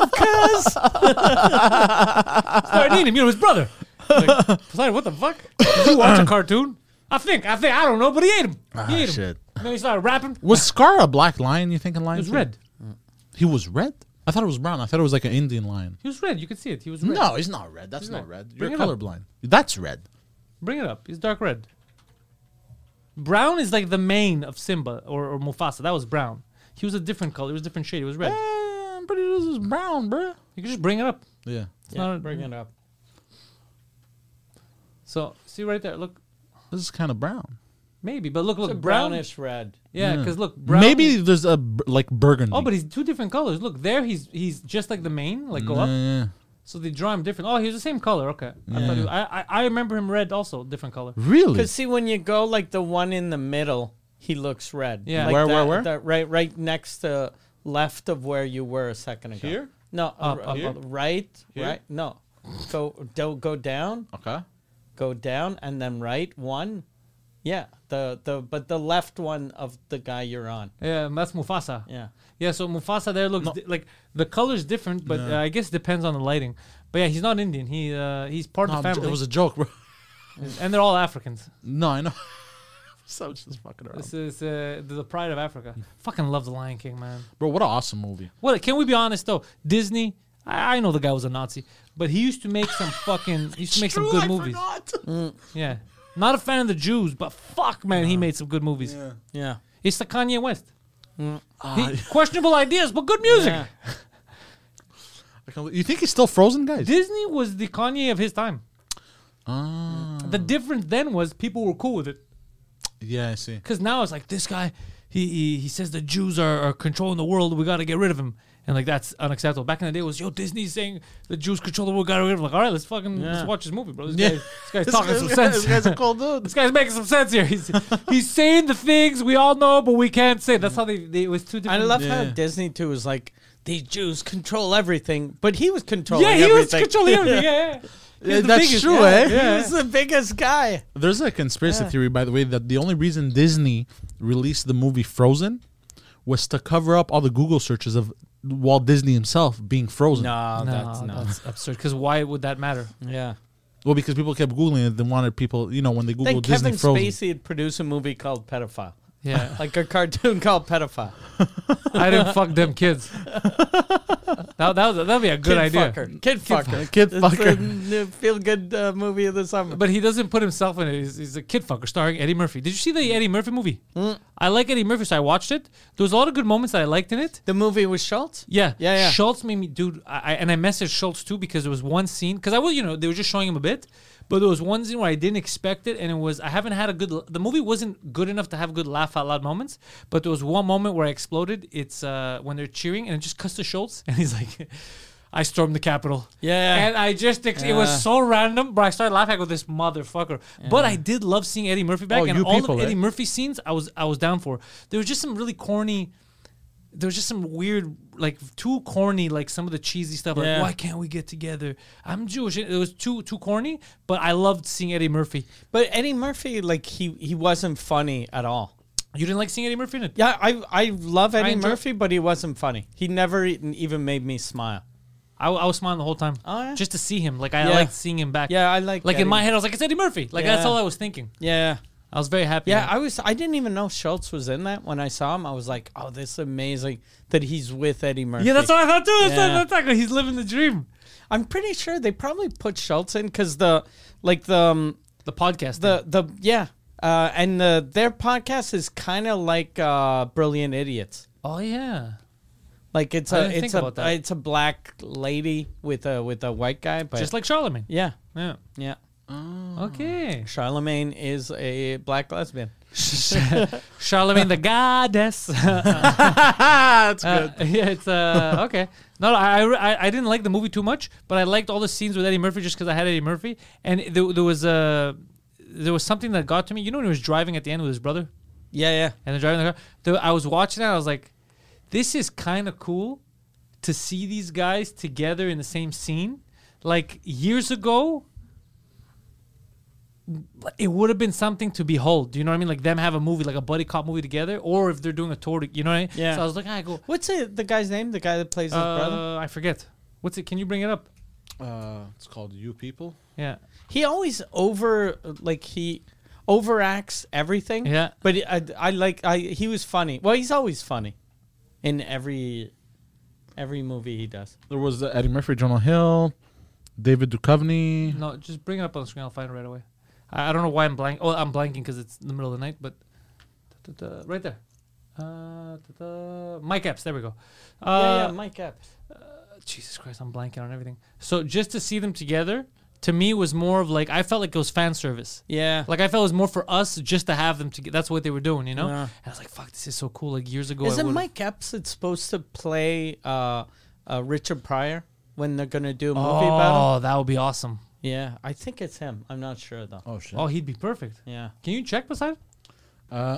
eating him. You know, his brother. Like, Poseidon, what the fuck? Did you watch a cartoon? I think. I think. I don't know, but he ate him. He ate him. shit. And then he started rapping. Was Scar a black lion? You think in Lion? He was King? red. He was red. I thought it was brown. I thought it was like an Indian lion. He was red. You could see it. He was red. No, he's not red. That's not red. red. Bring You're it up. colorblind. That's red. Bring it up. He's dark red. Brown is like the mane of Simba or, or Mufasa. That was brown. He was a different color. He was a different shade. He was red. Eh, I'm pretty sure this is brown, bruh. You can just bring it up. Yeah. It's Yeah, not a- bring it up. So see right there. Look, This is kind of brown. maybe, but look, look, It's a brown. brownish red. Yeah, Yeah. because look, brown. Maybe there's a b- like burgundy. Oh, but he's two different colors. Look, there he's he's just like the mane, like go Yeah, up. yeah. So they draw him different. Oh, he's the same color. Okay, I thought he was, I, I I remember him red also, different color. Really? Because see, when you go like the one in the middle, he looks red. Yeah. Like Where, that, where, where? that right, right next to left of where you were a second ago. Here? No, Up, uh, up, uh, up. right, Here? right. No, go do, go down, Okay. go down, and then right one. Yeah, the the but the left one of the guy you're on. Yeah, that's Mufasa. Yeah. Yeah, so Mufasa there looks di- like the color's different, but uh, I guess it depends on the lighting. But yeah, he's not Indian. He uh, he's part No, of the I'm j- family, it was a joke, bro. and they're all Africans. No, I know. So just fucking around. This is uh, the, the pride of Africa. Fucking love the Lion King, man. Bro, what an awesome movie. Well, can we be honest though? Disney. I, I know the guy was a Nazi, but he used to make some fucking. He used to make some good movies. Yeah, not a fan of the Jews, but fuck, man, he made some good movies. Yeah. It's the Kanye West. He- questionable ideas, but good music. Yeah. I can't- You think he's still frozen, guys? Disney was the Kanye of his time. Ah, The difference then was people were cool with it. yeah, I see. Because now it's like, this guy, he he, he says the Jews are, are controlling the world. We got to get rid of him. And like, that's unacceptable. Back in the day, it was, yo, Disney's saying the Jews control the world. Got to get rid of him. Like, all right, let's fucking let's Yeah. watch this movie, bro. This, Yeah. guy, this guy's talking some This sense. guy's a cool dude. This guy's making some sense here. He's he's saying the things we all know, but we can't say. That's how they, they it was two I different. love how Yeah. Disney too was like these Jews control everything, but he was controlling. yeah, he was everything. controlling everything. Yeah, yeah. He was Yeah, the that's biggest, true, yeah. eh? He Yeah. was the biggest guy. There's a conspiracy theory, by the way, that the only reason Disney released the movie Frozen was to cover up all the Google searches of Walt Disney himself being frozen. No, No, that's not. that's absurd. Because why would that matter? Yeah. Well, because people kept Googling it, they wanted people, you know, when they Googled Then Disney Kevin Frozen. Spacey had produced a movie called Pedophile. Yeah. Like a cartoon called Pedophile. I didn't fuck them kids. that that would that'd be a good Kid idea. Fucker. Kid fucker. Kid It's fucker. the new feel-good uh, movie of the summer. But he doesn't put himself in it. He's, he's a kid fucker starring Eddie Murphy. Did you see the Eddie Murphy movie? Mm. I like Eddie Murphy, so I watched it. There was a lot of good moments that I liked in it. The movie with Schultz? Yeah, Yeah, yeah. Schultz made me, dude. I, I and I messaged Schultz too because there was one scene because I was, you know, they were just showing him a bit, but there was one scene where I didn't expect it, and it was I haven't had a good. The movie wasn't good enough to have good laugh out loud moments, but there was one moment where I exploded. It's uh, when they're cheering, and it just cuts to Schultz, and he's like, "I stormed the Capitol." Yeah. and I just ex- it Yeah. was so random, but I started laughing. I go, "This motherfucker!" But I did love seeing Eddie Murphy back, Oh, and you all people, of Eddie eh? Murphy scenes, I was I was down for. There was just some really corny. There was just some weird, like too corny, like some of the cheesy stuff. Like, Yeah. why can't we get together? I'm Jewish. It was too too corny, but I loved seeing Eddie Murphy. But Eddie Murphy, like, he, he wasn't funny at all. You didn't like seeing Eddie Murphy in it? Yeah, I I love Eddie enjoy- Murphy, but he wasn't funny. He never even even made me smile. I, I was smiling the whole time. Oh, yeah? Just to see him. Like I Yeah. liked seeing him back. Yeah, I like Like Eddie in my head, I was like, it's Eddie Murphy. Like that's Yeah. all I was thinking. Yeah. I was very happy. Yeah, I was. I didn't even know Schultz was in that when I saw him. I was like, "Oh, this is amazing that he's with Eddie Murphy." yeah, that's what I thought too. That's, Yeah. that's exactly. He's living the dream. I'm pretty sure they probably put Schultz in because the like the um, The podcast. the the yeah, uh, and the their podcast is kind of like uh, Brilliant Idiots. oh yeah. Like it's I a didn't it's think a about that. it's a black lady with a with a white guy, but Just like Charlemagne. yeah, Yeah. yeah. Okay. Charlemagne is a black lesbian. Charlemagne the goddess. That's Uh, yeah, it's uh okay. No, I, I I didn't like the movie too much, but I liked all the scenes with Eddie Murphy just because I had Eddie Murphy, and there, there was uh, there was something that got to me. You know when he was driving at the end with his brother, Yeah, yeah. and they're driving the car. There, I was watching that. I was like, this is kind of cool to see these guys together in the same scene. Like years ago, it would have been something to behold. Do you know what I mean? Like them have a movie, like a buddy cop movie together, or if they're doing a tour. To, you know what I mean? Yeah. So I was like, I go. What's it, the guy's name? The guy that plays his brother? Uh, I forget. What's it? Can you bring it up? Uh, it's called You People. Yeah. He always over like he overacts everything. Yeah. But I, I like I he was funny. Well, he's always funny in every every movie he does. There was uh, Eddie Murphy, Jonah Hill, David Duchovny. No, just bring it up on the screen. I'll find it right away. I, I don't know why I'm blank. Oh, I'm blanking because it's in the middle of the night. But da, da, da, right there, uh, da, da, Mike Epps. There we go. Uh, yeah, yeah, Mike Epps. Jesus Christ, I'm blanking on everything. So just to see them together, to me, was more of like I felt like it was fan service. Yeah. Like I felt it was more for us just to have them together. That's what they were doing, you know. Yeah. And I was like, "Fuck, this is so cool!" Like years ago, I Isn't would've- Mike Epps it's supposed to play uh, uh, Richard Pryor when they're gonna do a movie about him? Oh, that would be awesome. Yeah, I think it's him. I'm not sure though. Oh shit. Oh, he'd be perfect. Yeah. Can you check beside? Uh,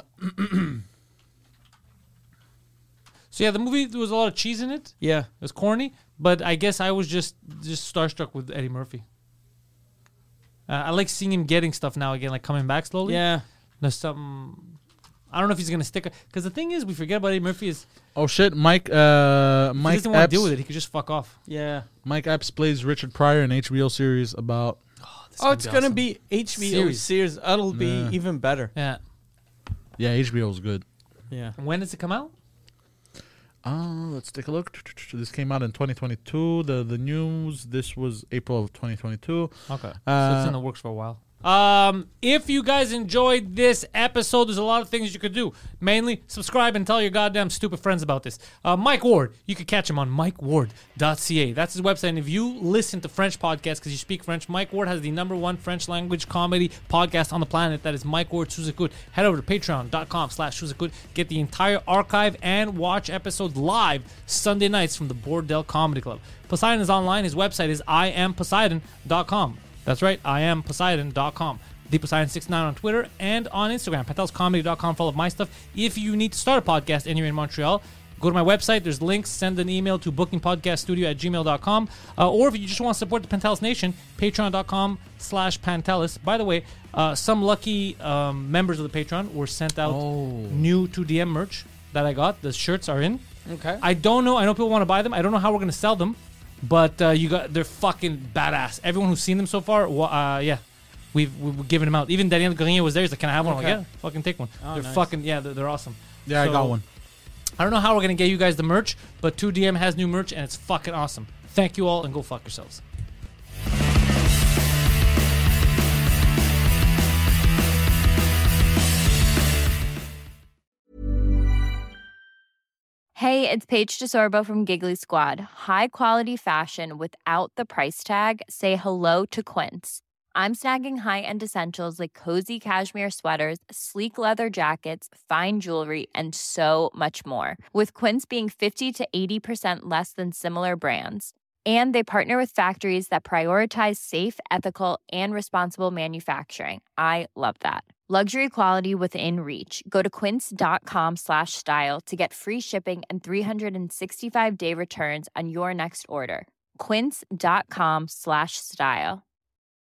So yeah, the movie there was a lot of cheese in it. Yeah. It was corny, but I guess I was just just starstruck with Eddie Murphy. Uh, I like seeing him getting stuff now again, like coming back slowly. Yeah. There's something. I don't know if he's gonna stick. Because the thing is, we forget about Eddie Murphy is oh shit. Mike. Uh, if he Mike doesn't want to Epps. deal with it. He could just fuck off. Yeah. Mike Epps plays Richard Pryor in H B O series about. Oh, it's gonna be H B O Series. series. That'll be Yeah. even better. Yeah. Yeah, H B O is good. Yeah. When does it come out? Uh, let's take a look. This came out in twenty twenty-two. The the news. This was April of twenty twenty-two. Okay. so Uh, it's in the works for a while. Um, if you guys enjoyed this episode, there's a lot of things you could do. Mainly, subscribe and tell your goddamn stupid friends about this. Uh, Mike Ward, you can catch him on mike ward dot c a. That's his website. And if you listen to French podcasts because you speak French, Mike Ward has the number one French language comedy podcast on the planet. That is Mike Ward Suzakut. Head over to patreon.com slash Suzakut. Get the entire archive and watch episodes live Sunday nights from the Bordel Comedy Club. Poseidon is online. His website is i am poseidon dot com. That's right, I am Poseidon dot com. The Poseidon sixty-nine on Twitter and on Instagram. Pantels Comedy dot com for all of my stuff. If you need to start a podcast and you're in Montreal, go to my website. There's links. Send an email to booking podcast studio at gmail dot com. Uh, or if you just want to support the Pantelis Nation, patreon.com slash Pantelis. By the way, uh, some lucky um, members of the Patreon were sent out new two D M merch that I got. The shirts are in. Okay. I don't know. I know people want to buy them. I don't know how we're going to sell them. But uh, you got they're fucking badass. Everyone who's seen them so far, wa- uh, yeah, we've we've given them out. Even Daniel Grenier was there. He's like, "Can I have one?" I'm Okay. like, "Yeah, fucking take one." Oh, they're nice. fucking yeah, they're, they're awesome. Yeah, I So, got one. I don't know how we're gonna get you guys the merch, but two D M has new merch and it's fucking awesome. Thank you all and go fuck yourselves. Hey, it's Paige DeSorbo from Giggly Squad. High quality fashion without the price tag. Say hello to Quince. I'm snagging high-end essentials like cozy cashmere sweaters, sleek leather jackets, fine jewelry, and so much more. With Quince being fifty to eighty percent less than similar brands. And they partner with factories that prioritize safe, ethical, and responsible manufacturing. I love that. Luxury quality within reach. Go to quince.com slash style to get free shipping and three sixty-five day returns on your next order. Quince.com slash style.